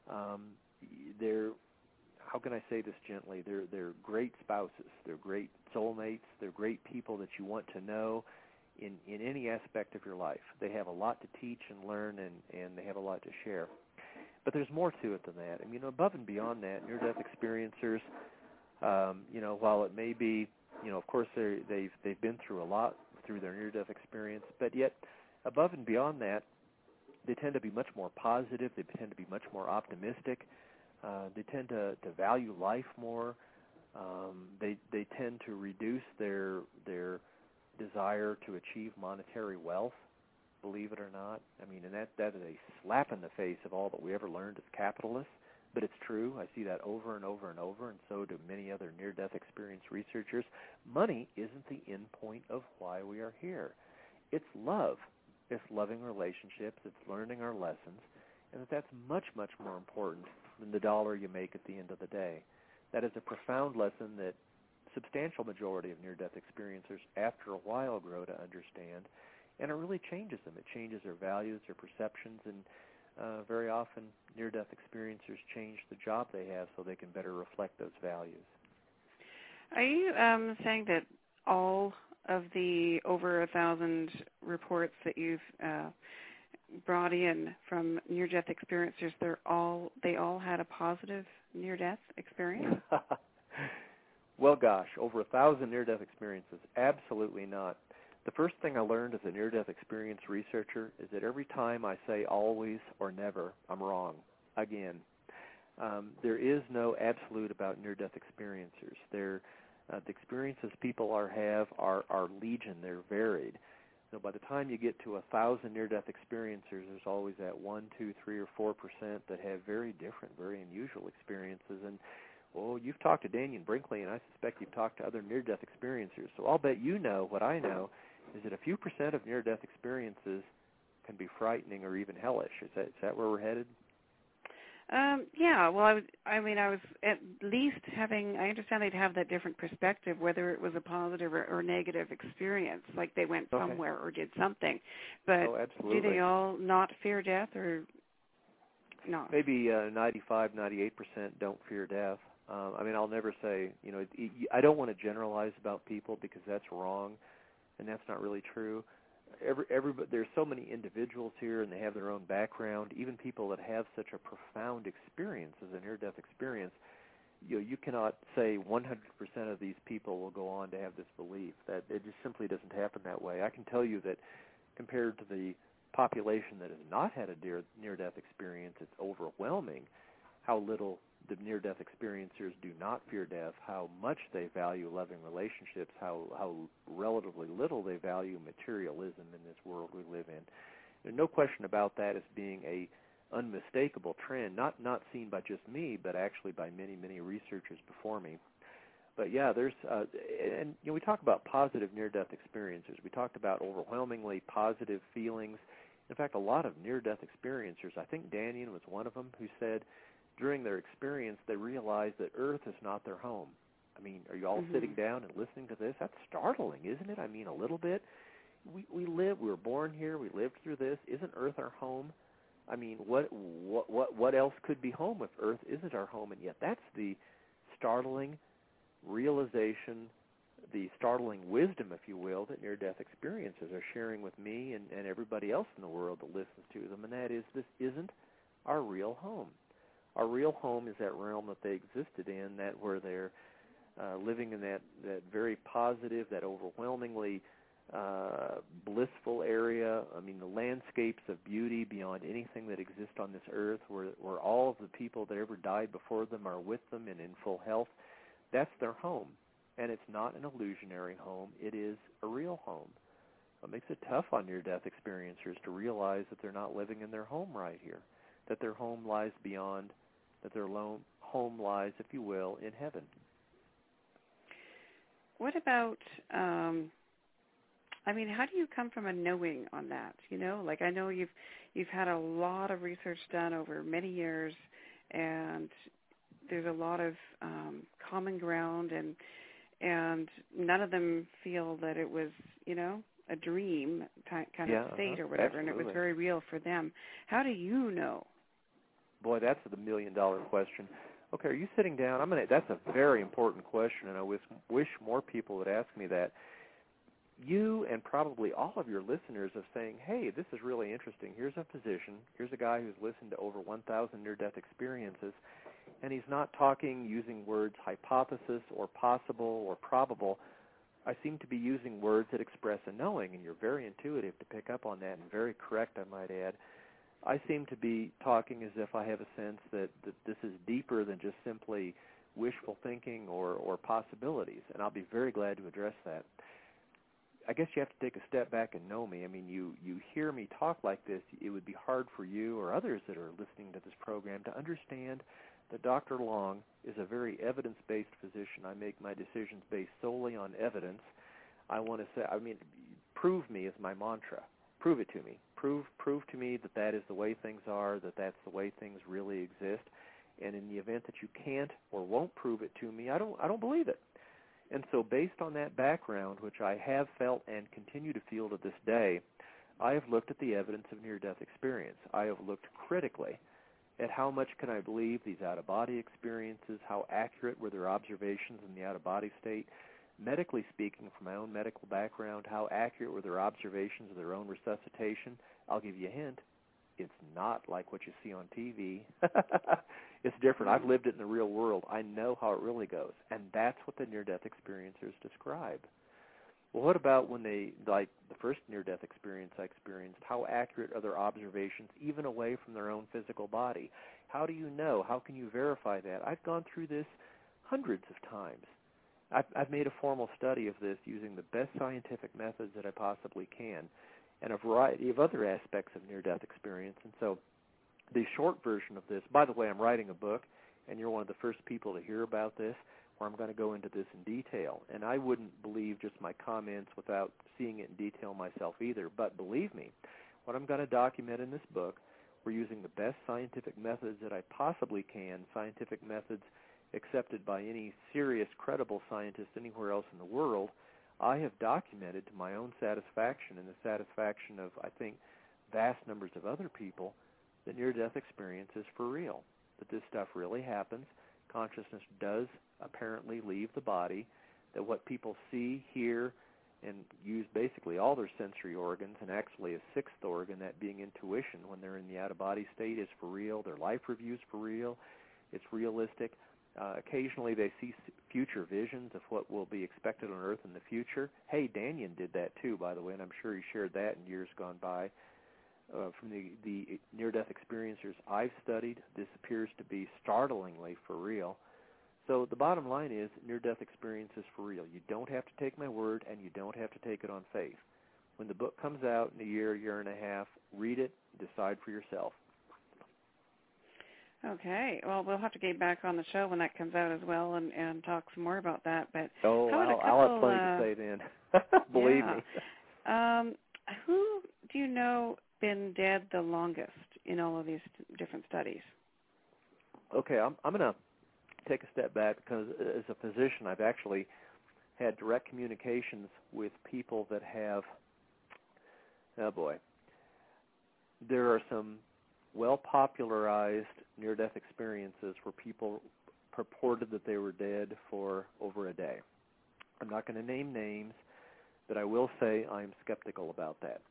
They're, how can I say this gently? They're great spouses. They're great soulmates. They're great people that you want to know in any aspect of your life. They have a lot to teach and learn, and they have a lot to share. But there's more to it than that. I mean, above and beyond that, near-death experiencers, while it may be, of course they've been through a lot through their near-death experience, but yet above and beyond that, they tend to be much more positive. They tend to be much more optimistic. They tend to value life more. They tend to reduce their desire to achieve monetary wealth, believe it or not. I mean, and that is a slap in the face of all that we ever learned as capitalists, but it's true. I see that over and over and over, and so do many other near-death experience researchers. Money isn't the end point of why we are here. It's love. It's loving relationships. It's learning our lessons, and that's much, much more important than the dollar you make at the end of the day. That is a profound lesson that substantial majority of near-death experiencers after a while grow to understand, and it really changes them. It changes their values, their perceptions, and very often near-death experiencers change the job they have so they can better reflect those values. Are you saying that all of the over 1,000 reports that you've brought in from near-death experiencers, they all had a positive near-death experience? Well, gosh, over 1,000 near-death experiences? Absolutely not. The first thing I learned as a near-death experience researcher is that every time I say always or never, I'm wrong. Again, there is no absolute about near-death experiencers. The experiences people have are legion. They're varied. So by the time you get to 1,000 near-death experiencers, there's always that 1, 2, 3, or 4% that have very different, very unusual experiences. And you've talked to Dannion Brinkley, and I suspect you've talked to other near-death experiencers. So I'll bet you know what I know is that a few percent of near-death experiences can be frightening or even hellish. Is that where we're headed? Yeah. Well, I was at least I understand they'd have that different perspective, whether it was a positive or negative experience, like they went somewhere or did something. But do they all not fear death or not? Maybe 95, 98% don't fear death. I'll never say, I don't want to generalize about people because that's wrong, and that's not really true. There's so many individuals here, and they have their own background. Even people that have such a profound experience as a near-death experience, you cannot say 100% of these people will go on to have this belief. That it just simply doesn't happen that way. I can tell you that compared to the population that has not had a near-death experience, it's overwhelming how little the near-death experiencers do not fear death, how much they value loving relationships, how relatively little they value materialism in this world we live in. There's no question about that as being a unmistakable trend, not seen by just me, but actually by many, many researchers before me. But yeah, there's we talk about positive near-death experiences. We talked about overwhelmingly positive feelings. In fact, a lot of near-death experiencers, I think Dannion was one of them, who said during their experience they realized that Earth is not their home. I mean, are you all sitting down and listening to this? That's startling, isn't it? I mean, a little bit. We were born here. We lived through this. Isn't Earth our home? I mean, what else could be home if Earth isn't our home? And yet that's the startling realization startling wisdom, if you will, that near-death experiences are sharing with me and everybody else in the world that listens to them, and that is this isn't our real home. Our real home is that realm that they existed in, that where they're living in that very positive, that overwhelmingly blissful area. I mean, the landscapes of beauty beyond anything that exists on this earth, where all of the people that ever died before them are with them and in full health. That's their home. And it's not an illusionary home. It is a real home. It makes it tough on near-death experiencers to realize that they're not living in their home right here, that their home lies beyond, that their home lies, if you will, in heaven. What about, how do you come from a knowing on that? Like I know you've had a lot of research done over many years, and there's a lot of common ground, and none of them feel that it was, a dream kind of state or whatever, absolutely. And it was very real for them. How do you know? Boy, that's the million-dollar question. Okay, are you sitting down? That's a very important question, and I wish more people would ask me that. You and probably all of your listeners are saying, hey, this is really interesting. Here's a physician. Here's a guy who's listened to over 1,000 near-death experiences, and he's not talking using words hypothesis or possible or probable. I seem to be using words that express a knowing, and you're very intuitive to pick up on that and very correct, I might add. I seem to be talking as if I have a sense that this is deeper than just simply wishful thinking or possibilities, and I'll be very glad to address that. I guess you have to take a step back and know me. I mean, you hear me talk like this, it would be hard for you or others that are listening to this program to understand that Dr. Long is a very evidence-based physician. I make my decisions based solely on evidence. I want to say, prove me is my mantra. Prove it to me. Prove to me that is the way things are, that's the way things really exist. And in the event that you can't or won't prove it to me, I don't believe it. And so based on that background, which I have felt and continue to feel to this day, I have looked at the evidence of near-death experience. I have looked critically at how much can I believe these out-of-body experiences, how accurate were their observations in the out-of-body state, medically speaking, from my own medical background, how accurate were their observations of their own resuscitation. I'll give you a hint. It's not like what you see on TV. It's different. I've lived it in the real world. I know how it really goes, and that's what the near-death experiencers describe. Well, what about when like the first near-death experience I experienced, how accurate are their observations even away from their own physical body? How do you know? How can you verify that? I've gone through this hundreds of times. I've made a formal study of this using the best scientific methods that I possibly can and a variety of other aspects of near-death experience. And so the short version of this, by the way, I'm writing a book, and you're one of the first people to hear about this, where I'm going to go into this in detail. And I wouldn't believe just my comments without seeing it in detail myself either. But believe me, what I'm going to document in this book, we're using the best scientific methods that I possibly can, scientific methods accepted by any serious, credible scientist anywhere else in the world. I have documented to my own satisfaction and the satisfaction of, I think, vast numbers of other people that near-death experience is for real, that this stuff really happens. Consciousness does apparently leave the body, that what people see, hear, and use basically all their sensory organs, and actually a sixth organ, that being intuition, when they're in the out-of-body state, is for real. Their life review's for real. It's realistic. Occasionally they see future visions of what will be expected on Earth in the future. Hey, Danyan did that too, by the way, and I'm sure he shared that in years gone by. From the near-death experiencers I've studied, this appears to be startlingly for real. So the bottom line is near-death experience is for real. You don't have to take my word, and you don't have to take it on faith. When the book comes out in a year and a half, read it, decide for yourself. Okay. Well, we'll have to get back on the show when that comes out as well and talk some more about that. But I'll have plenty to say then. Believe me. Who do you know been dead the longest in all of these different studies? Okay, I'm going to take a step back because as a physician, I've actually had direct communications with people that have, there are some well-popularized near-death experiences where people purported that they were dead for over a day. I'm not going to name names, but I will say I'm skeptical about that.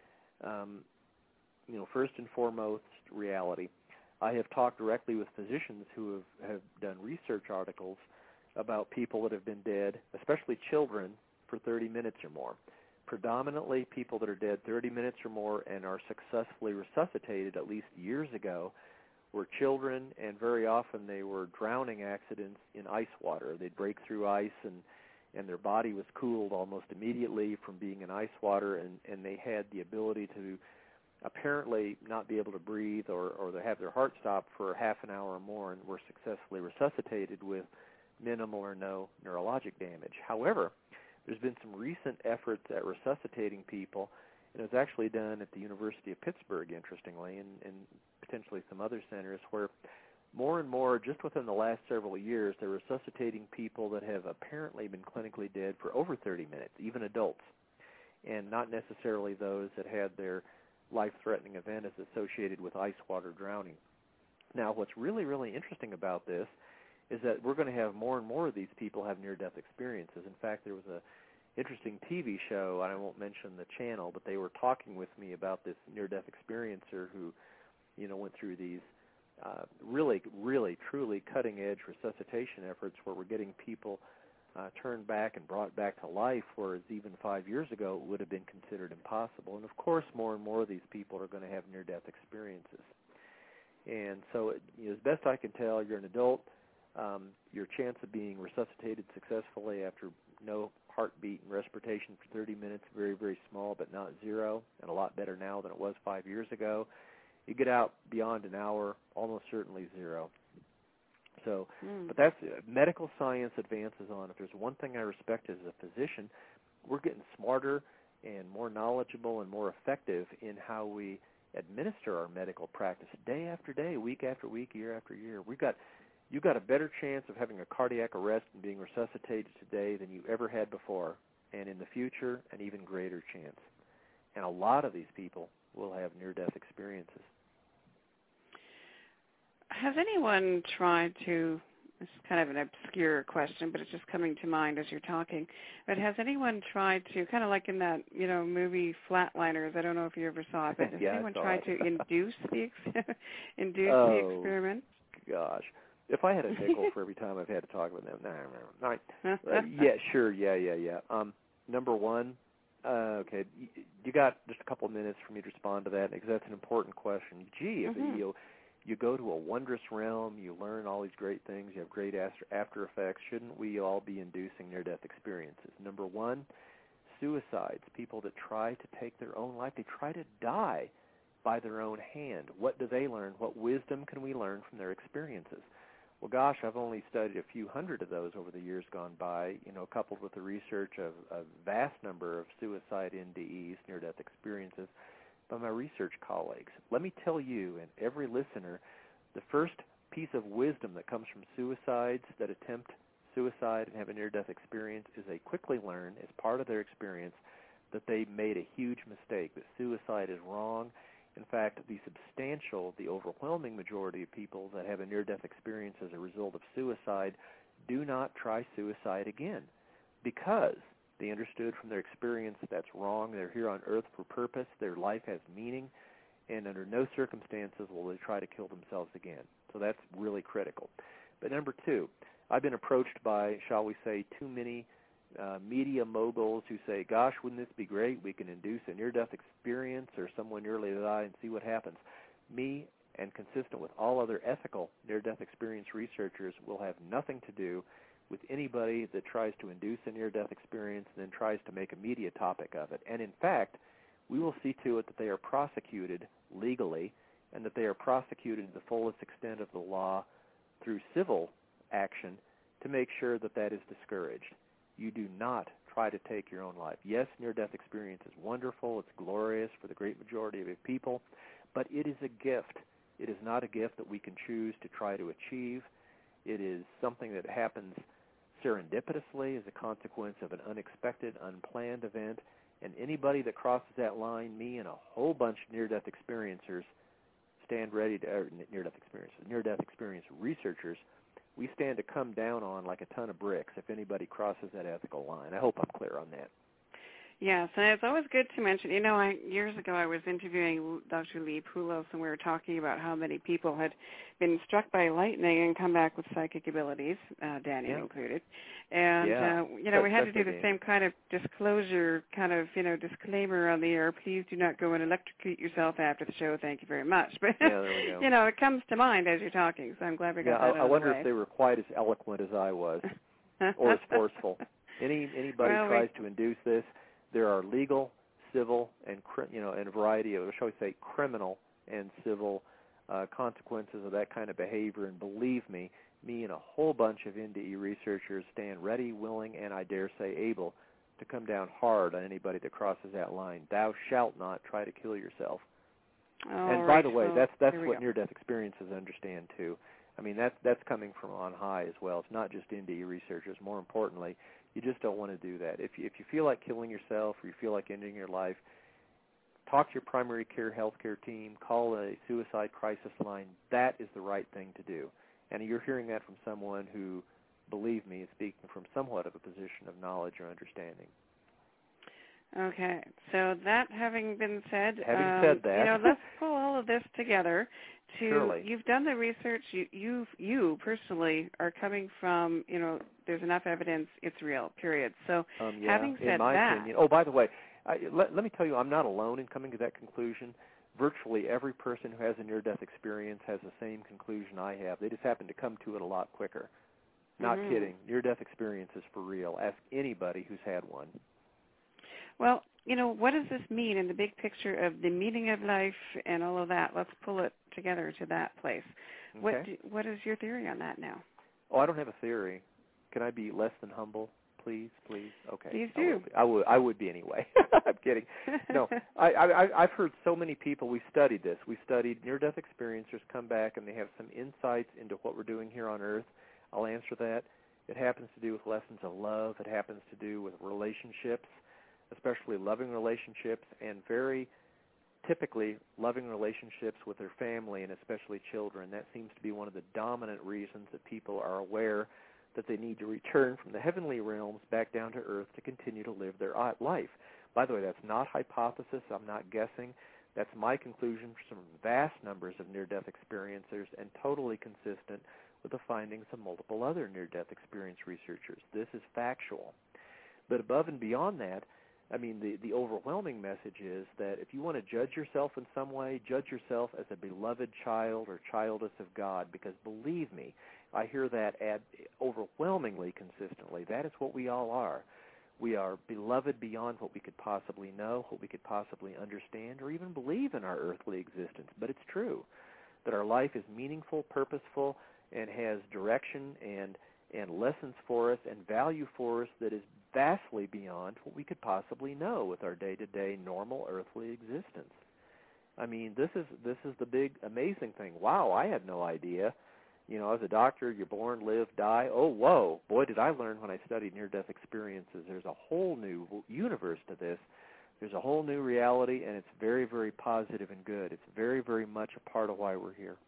First and foremost, reality. I have talked directly with physicians who have done research articles about people that have been dead, especially children, for 30 minutes or more. Predominantly people that are dead 30 minutes or more and are successfully resuscitated at least years ago were children, and very often they were drowning accidents in ice water. They'd break through ice, and their body was cooled almost immediately from being in ice water, and they had the ability to apparently not be able to breathe or they have their heart stop for half an hour or more and were successfully resuscitated with minimal or no neurologic damage. However, there's been some recent efforts at resuscitating people, and it was actually done at the University of Pittsburgh, interestingly, and potentially some other centers, where more and more, just within the last several years, they're resuscitating people that have apparently been clinically dead for over 30 minutes, even adults, and not necessarily those that had their life-threatening event as associated with ice water drowning. Now, what's really, really interesting about this is that we're going to have more and more of these people have near-death experiences. In fact, there was an interesting TV show, and I won't mention the channel, but they were talking with me about this near-death experiencer who, went through these really, really, truly cutting-edge resuscitation efforts where we're getting people turned back and brought back to life, whereas even 5 years ago it would have been considered impossible. And, of course, more and more of these people are going to have near-death experiences. And so, as best I can tell, you're an adult. Your chance of being resuscitated successfully after no heartbeat and respiration for 30 minutes, very, very small, but not zero, and a lot better now than it was 5 years ago. You get out beyond an hour, almost certainly zero. So, but that's medical science advances on. If there's one thing I respect as a physician, we're getting smarter and more knowledgeable and more effective in how we administer our medical practice day after day, week after week, year after year. You've got a better chance of having a cardiac arrest and being resuscitated today than you ever had before, and in the future, an even greater chance. And a lot of these people will have near-death experiences. Has anyone tried to, this is kind of an obscure question, but it's just coming to mind as you're talking, but has anyone tried to, kind of like in that, movie Flatliners, I don't know if you ever saw it, but has anyone tried to induce the experiment? Gosh. If I had a nickel for every time I've had to talk with them, no. Yeah, sure, yeah. Number one, okay, you got just a couple of minutes for me to respond to that, because that's an important question. Gee, if you go to a wondrous realm, you learn all these great things, you have great after effects, shouldn't we all be inducing near-death experiences? Number one, suicides, people that try to take their own life, they try to die by their own hand. What do they learn? What wisdom can we learn from their experiences? Well, gosh, I've only studied a few hundred of those over the years gone by, coupled with the research of a vast number of suicide NDEs, near-death experiences, by my research colleagues. Let me tell you and every listener, the first piece of wisdom that comes from suicides that attempt suicide and have a near-death experience is they quickly learn, as part of their experience, that they made a huge mistake, that suicide is wrong. In fact, the overwhelming majority of people that have a near-death experience as a result of suicide do not try suicide again, because they understood from their experience that that's wrong. They're here on earth for purpose. Their life has meaning, and under no circumstances will they try to kill themselves again. So that's really critical. But number two, I've been approached by, shall we say, too many media moguls who say, gosh, wouldn't this be great? We can induce a near-death experience or someone nearly die and see what happens. Me, and consistent with all other ethical near-death experience researchers, will have nothing to do with anybody that tries to induce a near-death experience and then tries to make a media topic of it. And in fact, we will see to it that they are prosecuted legally and that they are prosecuted to the fullest extent of the law through civil action to make sure that that is discouraged. You do not try to take your own life. Yes, near-death experience is wonderful. It's glorious for the great majority of people, but it is a gift. It is not a gift that we can choose to try to achieve. It is something that happens serendipitously as a consequence of an unexpected, unplanned event, and anybody that crosses that line, me and a whole bunch of near-death experiencers stand ready to, near-death experience researchers we stand to come down on like a ton of bricks if anybody crosses that ethical line. I hope I'm clear on that. Yes, and it's always good to mention, years ago I was interviewing Dr. Lee Poulos, and we were talking about how many people had been struck by lightning and come back with psychic abilities, Daniel included. And, we had to do the same kind of disclosure, disclaimer on the air. Please do not go and electrocute yourself after the show. Thank you very much. But, there we go. It comes to mind as you're talking, so I'm glad we got that out of the way. I wonder if they were quite as eloquent as I was, or as forceful. Anybody tries to induce this, there are legal, civil, and and a variety of, shall we say, criminal and civil consequences of that kind of behavior. And believe me and a whole bunch of NDE researchers stand ready, willing, and I dare say able to come down hard on anybody that crosses that line. Thou shalt not try to kill yourself. And by the way, that's what near-death experiences understand too. I mean, that's coming from on high as well. It's not just NDE researchers. More importantly, you just don't want to do that. If you feel like killing yourself or you feel like ending your life, talk to your primary care healthcare team, call a suicide crisis line. That is the right thing to do. And you're hearing that from someone who, believe me, is speaking from somewhat of a position of knowledge or understanding. Okay, so that having been said, let's pull all of this together. Surely. You've done the research. You personally are coming from, there's enough evidence, it's real, period. So having said in my that. opinion, oh, by the way, let me tell you, I'm not alone in coming to that conclusion. Virtually every person who has a near-death experience has the same conclusion I have. They just happen to come to it a lot quicker. Not kidding. Near-death experience is for real. Ask anybody who's had one. Well, what does this mean in the big picture of the meaning of life and all of that? Let's pull it together to that place. Okay. What is your theory on that now? Oh, I don't have a theory. Can I be less than humble, please? Okay. Please do. I would be anyway. I'm kidding. No, I've heard so many people. We studied this. We studied near-death experiencers come back and they have some insights into what we're doing here on Earth. I'll answer that. It happens to do with lessons of love. It happens to do with relationships, especially loving relationships, and very typically loving relationships with their family and especially children. That seems to be one of the dominant reasons that people are aware that they need to return from the heavenly realms back down to earth to continue to live their life. By the way, that's not hypothesis. I'm not guessing. That's my conclusion for some vast numbers of near-death experiencers and totally consistent with the findings of multiple other near-death experience researchers. This is factual. But above and beyond that, I mean, the overwhelming message is that if you want to judge yourself in some way, judge yourself as a beloved child or childess of God, because believe me, I hear that overwhelmingly consistently. That is what we all are. We are beloved beyond what we could possibly know, what we could possibly understand, or even believe in our earthly existence. But it's true that our life is meaningful, purposeful, and has direction and lessons for us and value for us that is vastly beyond what we could possibly know with our day-to-day normal earthly existence. I mean, this is the big amazing thing. Wow, I had no idea. As a doctor, you're born, live, die. Oh, whoa. Boy, did I learn when I studied near-death experiences. There's a whole new universe to this. There's a whole new reality, and it's very, very positive and good. It's very, very much a part of why we're here.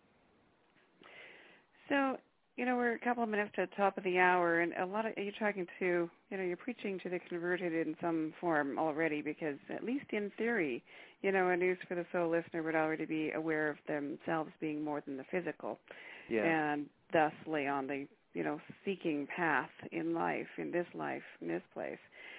So, we're a couple of minutes to the top of the hour, and you're talking to, you're preaching to the converted in some form already, because at least in theory, a News for the Soul listener would already be aware of themselves being more than the physical, and thusly on the, seeking path in life, in this place.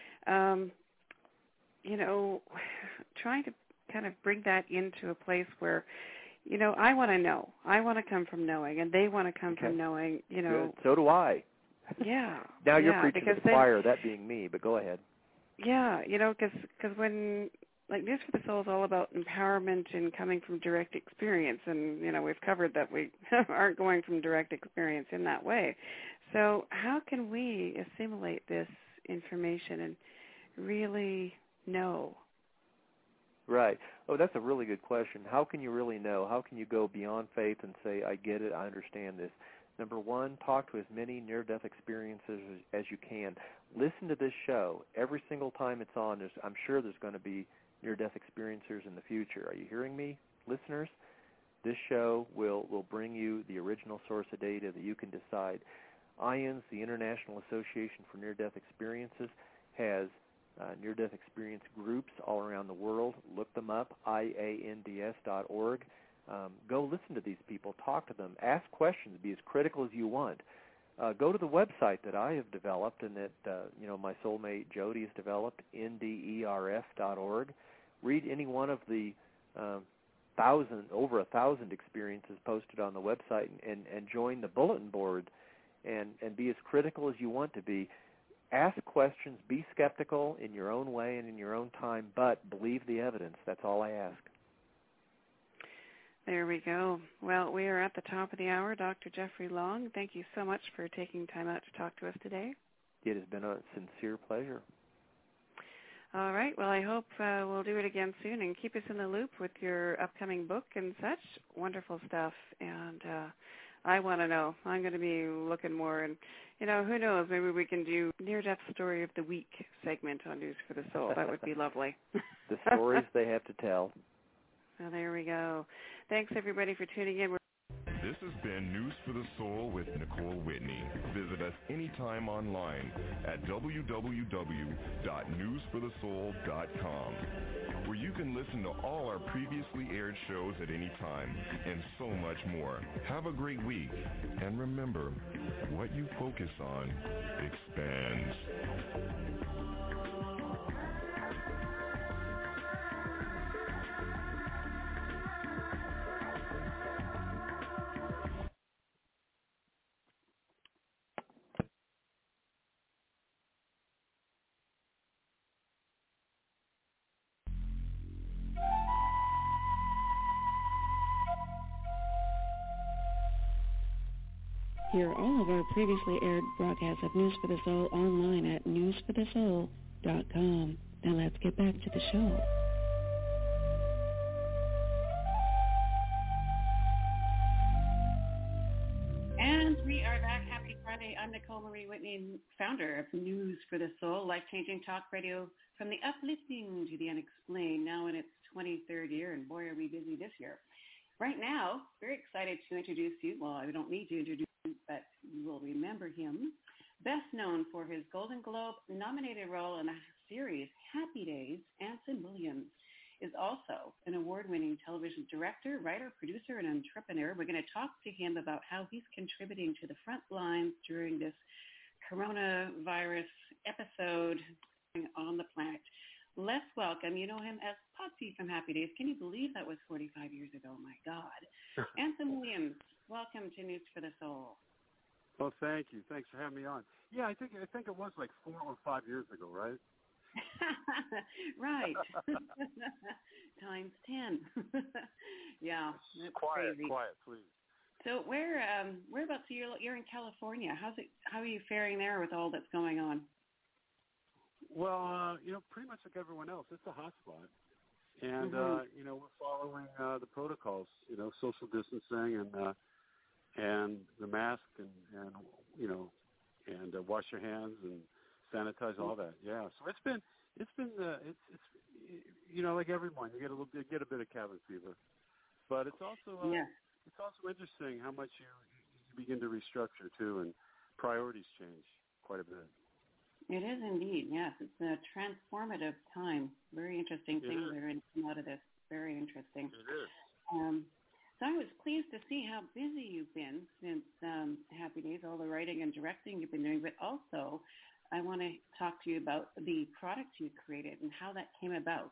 Trying to kind of bring that into a place where, I want to know. I want to come from knowing, and they want to come from knowing, Good. So do I. Yeah. Now you're preaching to the choir, that being me, but go ahead. Yeah, because when, News for the Soul is all about empowerment and coming from direct experience, and, we've covered that we aren't going from direct experience in that way. So how can we assimilate this information and really know? Right. Oh, that's a really good question. How can you really know? How can you go beyond faith and say, I get it, I understand this? Number one, talk to as many near-death experiences as you can. Listen to this show. Every single time it's on, I'm sure there's going to be near-death experiencers in the future. Are you hearing me, listeners? This show will bring you the original source of data that you can decide. IANDS, the International Association for Near-Death Experiences, has near-death experience groups all around the world. Look them up, IANDS.org. Go listen to these people, talk to them, ask questions, be as critical as you want. Go to the website that I have developed and that my soulmate Jody has developed, nderf.org. Read any one of the over 1,000 experiences posted on the website and join the bulletin board and be as critical as you want to be. Ask questions, be skeptical in your own way and in your own time, but believe the evidence. That's all I ask. There we go. Well, we are at the top of the hour. Dr. Jeffrey Long, thank you so much for taking time out to talk to us today. It has been a sincere pleasure. All right. Well, I hope we'll do it again soon and keep us in the loop with your upcoming book and such. Wonderful stuff. And I want to know. I'm going to be looking more. And, who knows, maybe we can do Near-Death Story of the Week segment on News for the Soul. That would be lovely. The stories they have to tell. Well, there we go. Thanks, everybody, for tuning in. This has been News for the Soul with Nicole Whitney. Visit us anytime online at www.newsforthesoul.com, where you can listen to all our previously aired shows at any time and so much more. Have a great week, and remember, what you focus on expands. Hear all of our previously aired broadcasts of News for the Soul online at newsforthesoul.com. Now let's get back to the show. And we are back. Happy Friday. I'm Nicole Marie Whitney, founder of News for the Soul, life-changing talk radio from the uplifting to the unexplained, now in its 23rd year, and boy, are we busy this year. Right now, very excited to introduce you. Well, I don't need to introduce him, but you will remember him. Best known for his Golden Globe-nominated role in the series Happy Days, Anson Williams is also an award-winning television director, writer, producer, and entrepreneur. We're going to talk to him about how he's contributing to the front lines during this coronavirus episode on the planet. Let's welcome, you know him as Potsy from Happy Days. Can you believe that was 45 years ago? My God. Anson Williams, welcome to News for the Soul. Well, thank you. Thanks for having me on. Yeah, I think it was like 4 or 5 years ago, right? Right. Times 10. Yeah, that's quiet, crazy. Quiet, please. So whereabouts you're in California? How are you faring there with all that's going on? Well, pretty much like everyone else, it's a hot spot. And, we're following the protocols, social distancing and the mask and wash your hands and sanitize, all that. Yeah. So it's been like everyone, you get a bit of cabin fever. But it's also interesting how much you begin to restructure too, and priorities change quite a bit. It is indeed, yes. It's a transformative time. Very interesting things that are going to come out of this. Very interesting. It is. So I was pleased to see how busy you've been since Happy Days, all the writing and directing you've been doing, but also I want to talk to you about the product you created and how that came about.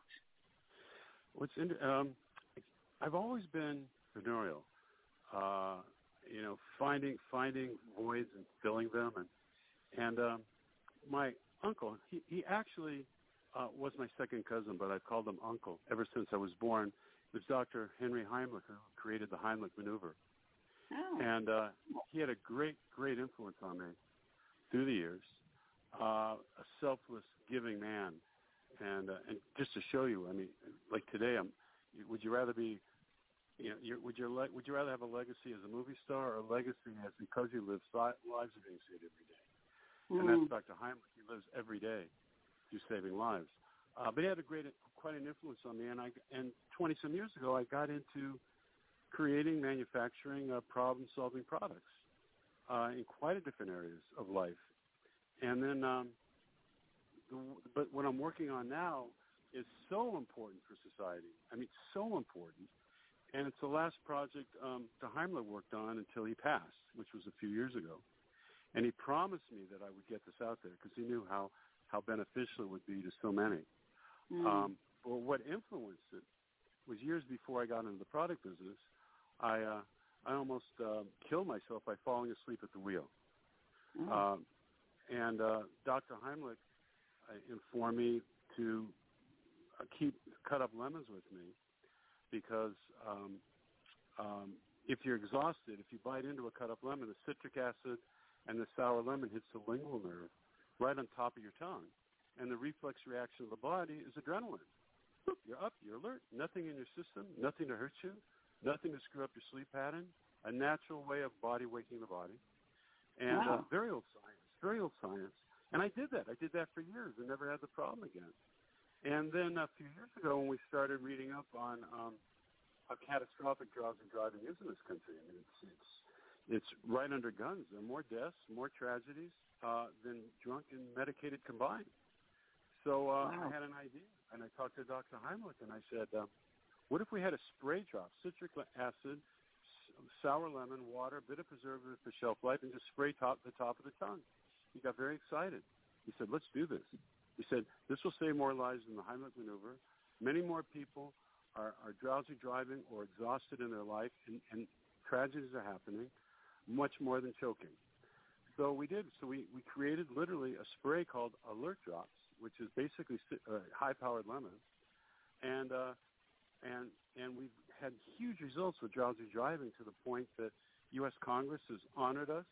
I've always been entrepreneurial, finding voids and filling them, and my uncle, he actually was my second cousin, but I called him uncle ever since I was born. It was Dr. Henry Heimlich who created the Heimlich maneuver. Oh. And he had a great influence on me through the years, a selfless, giving man. And just to show you, I mean, like today, would you rather be, would you rather have a legacy as a movie star or a legacy as because you live lives are being saved every day? And that's Dr. Heimlich. He lives every day through saving lives. But he had quite an influence on me. And 20-some years ago, I got into creating, manufacturing, problem-solving products in quite a different areas of life. And then, but what I'm working on now is so important for society. I mean, so important. And it's the last project Dr. Heimlich worked on until he passed, which was a few years ago. And he promised me that I would get this out there because he knew how beneficial it would be to so many. But what influenced it was years before I got into the product business, I almost killed myself by falling asleep at the wheel. And Dr. Heimlich informed me to cut up lemons with me because if you're exhausted, if you bite into a cut up lemon, the citric acid and the sour lemon hits the lingual nerve right on top of your tongue. And the reflex reaction of the body is adrenaline. You're up, you're alert, nothing in your system, nothing to hurt you, nothing to screw up your sleep pattern, a natural way of body waking the body. And very old science. And I did that. I did that for years and never had the problem again. And then a few years ago when we started reading up on how catastrophic drugs and driving is in this country, I mean, it's right under guns. There are more deaths, more tragedies than drunk and medicated combined. So I had an idea, and I talked to Dr. Heimlich, and I said, what if we had a spray drop, citric acid, sour lemon, water, a bit of preservative for shelf life, and just spray the top of the tongue? He got very excited. He said, let's do this. He said, this will save more lives than the Heimlich maneuver. Many more people are drowsy driving or exhausted in their life, and tragedies are happening, much more than choking. So we did. So we created literally a spray called Alert Drops, which is basically high-powered lemons, and we've had huge results with drowsy driving to the point that U.S. Congress has honored us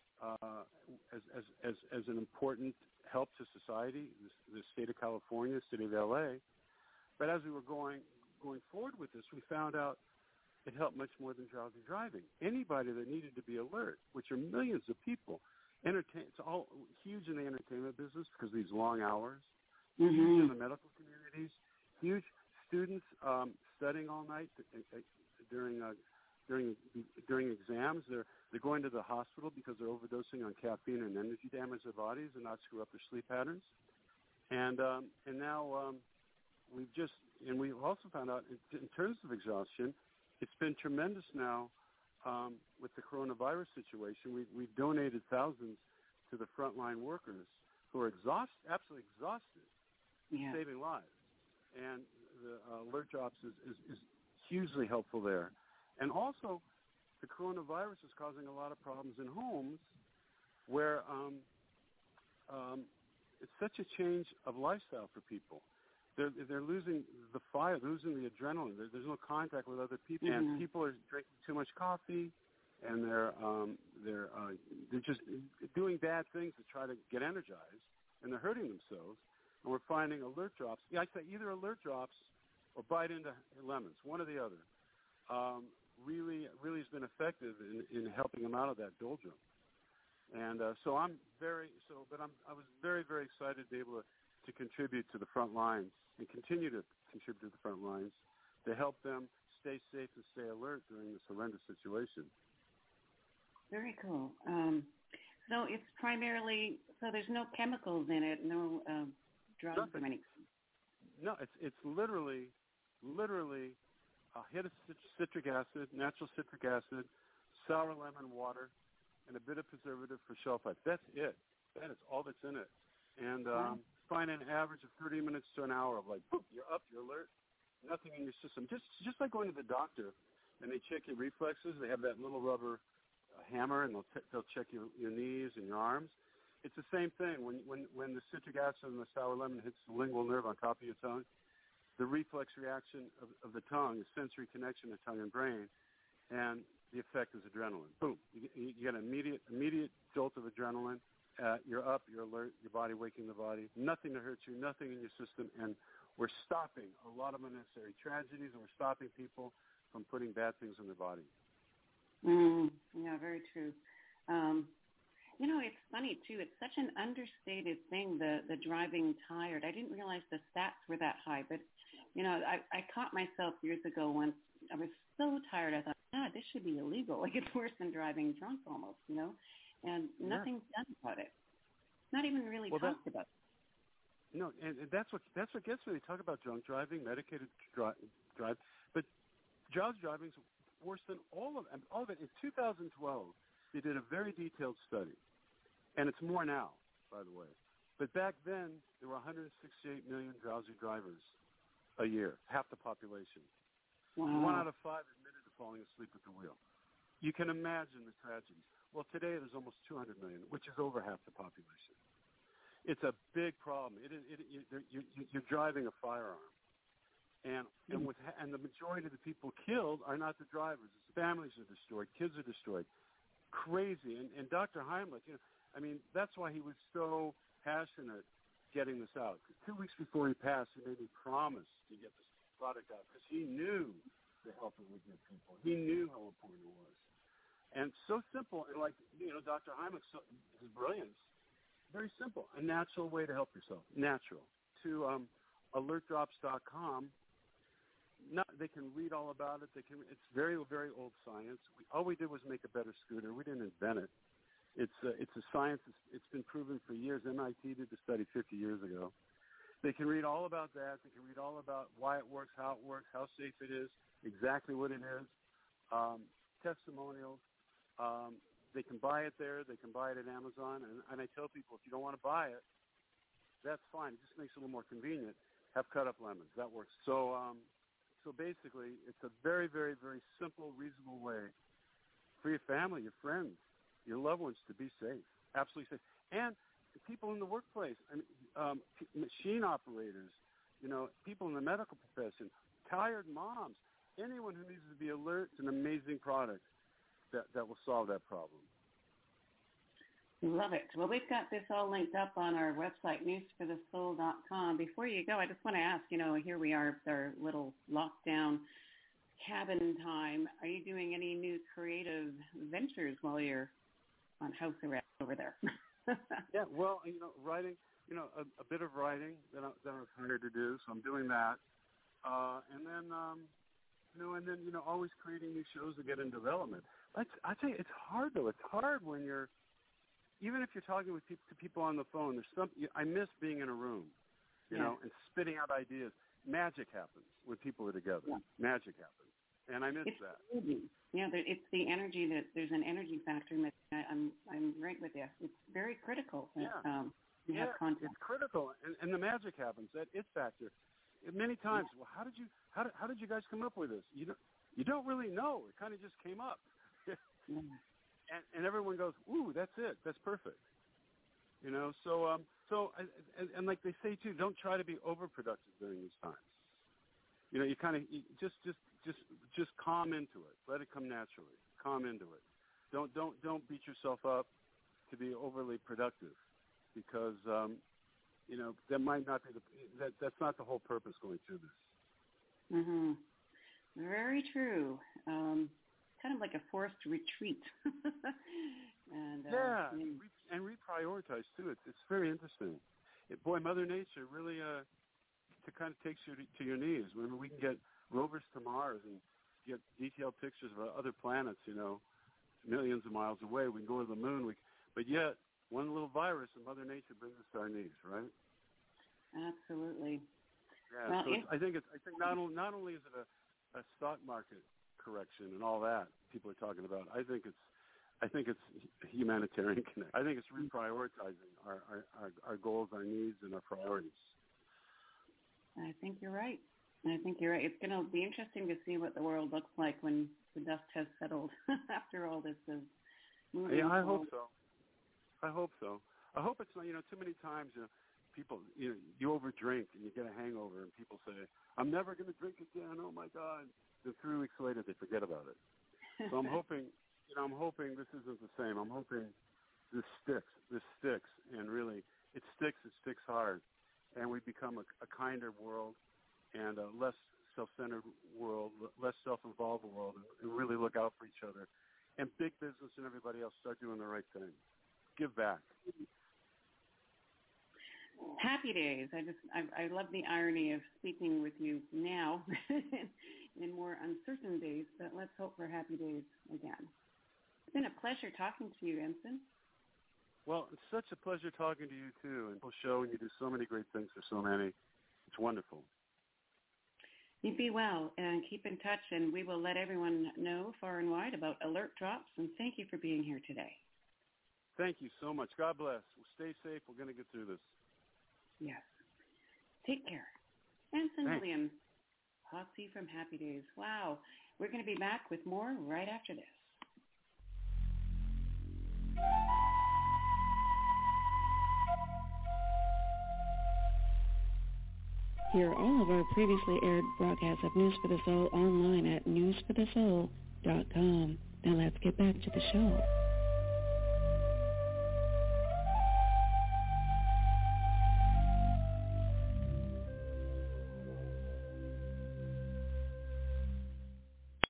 as an important help to society, the state of California, the city of L.A. But as we were going forward with this, we found out it helped much more than drowsy driving. Anybody that needed to be alert, which are millions of people, it's all huge in the entertainment business because of these long hours, huge in the medical communities, huge students studying all night during exams. They're going to the hospital because they're overdosing on caffeine and energy damage their bodies and not screw up their sleep patterns. And now we've also found out in terms of exhaustion, it's been tremendous now with the coronavirus situation. We've donated thousands to the frontline workers who are absolutely exhausted, saving lives. And the Alert Drops is hugely helpful there. And also, the coronavirus is causing a lot of problems in homes where it's such a change of lifestyle for people. They're losing the fire, losing the adrenaline. There's no contact with other people, and people are drinking too much coffee, and they're just doing bad things to try to get energized, and they're hurting themselves. And we're finding Alert Drops. I say either Alert Drops or bite into lemons, one or the other. Really has been effective in helping them out of that doldrum. And I was very, very excited to be able to contribute to the front lines and continue to contribute to the front lines to help them stay safe and stay alert during this horrendous situation. Very cool. So it's primarily, there's no chemicals in it, no drugs or anything? No, it's literally a hit of citric acid, natural citric acid, sour lemon water, and a bit of preservative for shelf life. That's it. That is all that's in it. And find an average of 30 minutes to an hour of boop, you're up, you're alert, nothing in your system. Just like going to the doctor and they check your reflexes. They have that little rubber hammer and they'll check your knees and your arms. It's the same thing. When the citric acid and the sour lemon hits the lingual nerve on top of your tongue, the reflex reaction of the tongue, the sensory connection of tongue and brain, and the effect is adrenaline. Boom. You get an immediate jolt of adrenaline. You're up, you're alert, your body waking the body. Nothing to hurt you, nothing in your system, and we're stopping a lot of unnecessary tragedies, and we're stopping people from putting bad things in their body. Yeah, very true. You know, it's funny, too. It's such an understated thing, the driving tired. I didn't realize the stats were that high. But, you know, I caught myself years ago once. I was so tired. I thought, this should be illegal. Like, it's worse than driving drunk almost, you know. And nothing's done about it. Not even really talked about it. No, and that's what gets me. They talk about drunk driving, medicated drive. But drowsy driving is worse than all of it. In 2012, they did a very detailed study. And it's more now, by the way. But back then, there were 168 million drowsy drivers a year, half the population. Wow. 1 out of 5 admitted to falling asleep at the wheel. You can imagine the tragedies. Well, today there's almost 200 million, which is over half the population. It's a big problem. You're driving a firearm. And the majority of the people killed are not the drivers. It's families are destroyed. Kids are destroyed. Crazy. And Dr. Heimlich, you know, I mean, that's why he was so passionate getting this out. 2 weeks before he passed, he made me promise to get this product out because he knew the help it would give people. He knew how important it was. And so simple, and like, you know, Dr. Heimlich, his brilliance, very simple, a natural way to help yourself, natural. To alertdrops.com, they can read all about it. It's very, very old science. All we did was make a better scooter. We didn't invent it. It's a science. It's been proven for years. MIT did the study 50 years ago. They can read all about that. They can read all about why it works, how safe it is, exactly what it is, testimonials. They can buy it there. They can buy it at Amazon. And I tell people, if you don't want to buy it, that's fine. It just makes it a little more convenient. Have cut-up lemons. That works. So basically, it's a very, very, very simple, reasonable way for your family, your friends, your loved ones to be safe, absolutely safe. And people in the workplace, machine operators, you know, people in the medical profession, tired moms, anyone who needs to be alert. It's an amazing product that will solve that problem. Love it. Well, we've got this all linked up on our website, newsforthesoul.com. Before you go, I just want to ask, you know, here we are, our little lockdown cabin time. Are you doing any new creative ventures while you're on house arrest over there? Yeah, well, you know, writing, you know, a bit of writing that I've hired to do, so I'm doing that. And then, always creating new shows to get in development. I tell you, it's hard, though. It's hard when you're, even if you're talking with people on the phone, there's I miss being in a room, you know, and spitting out ideas. Magic happens when people are together. Yeah. Magic happens. And I miss that. Yeah, it's the energy there's an energy factor. And I'm right with you. It's very critical that you have contact. It's critical, and the magic happens. That it factor. Many times, well, how did you guys come up with this? You don't really know. It kind of just came up. And everyone goes, ooh, that's it. That's perfect. You know, so like they say too, don't try to be overproductive during these times. You know, you just calm into it. Let it come naturally. Calm into it. Don't beat yourself up to be overly productive, because you know, that might not be that's not the whole purpose going through this. Mhm. Very true. Kind of like a forced retreat. And reprioritize too. It's very interesting. Boy, Mother Nature really kind of takes you to your knees. When we can get rovers to Mars and get detailed pictures of other planets, you know, millions of miles away. We can go to the moon. But yet, one little virus and Mother Nature brings us to our knees, right? Absolutely. Yeah. Well, so I think not only is it a stock market correction and all that people are talking about. I think it's humanitarian connect. I think it's reprioritizing our goals, our needs, and our priorities. I think you're right. It's going to be interesting to see what the world looks like when the dust has settled after all this is moving. Yeah, I hope so. I hope it's not, you know, too many times, you know, people, you know, you overdrink and you get a hangover and people say, I'm never going to drink again. Oh my God. Then 3 weeks later they forget about it. So I'm hoping this isn't the same. I'm hoping this sticks, and really it sticks hard, and we become a kinder world and a less self-centered world, less self-involved world, and really look out for each other. And big business and everybody else start doing the right thing. give back. Happy days. I love the irony of speaking with you now in more uncertain days, but let's hope for happy days again. It's been a pleasure talking to you, Ensign. Well, it's such a pleasure talking to you, too, and we'll show you do so many great things for so many. It's wonderful. You be well, and keep in touch, and we will let everyone know far and wide about alert drops, and thank you for being here today. Thank you so much. God bless. We'll stay safe. We're going to get through this. Yes. Take care. Ensign Thanks. Williams, Posse from Happy Days. Wow. We're going to be back with more right after this. Hear all of our previously aired broadcasts of News for the Soul online at newsforthesoul.com. Now let's get back to the show.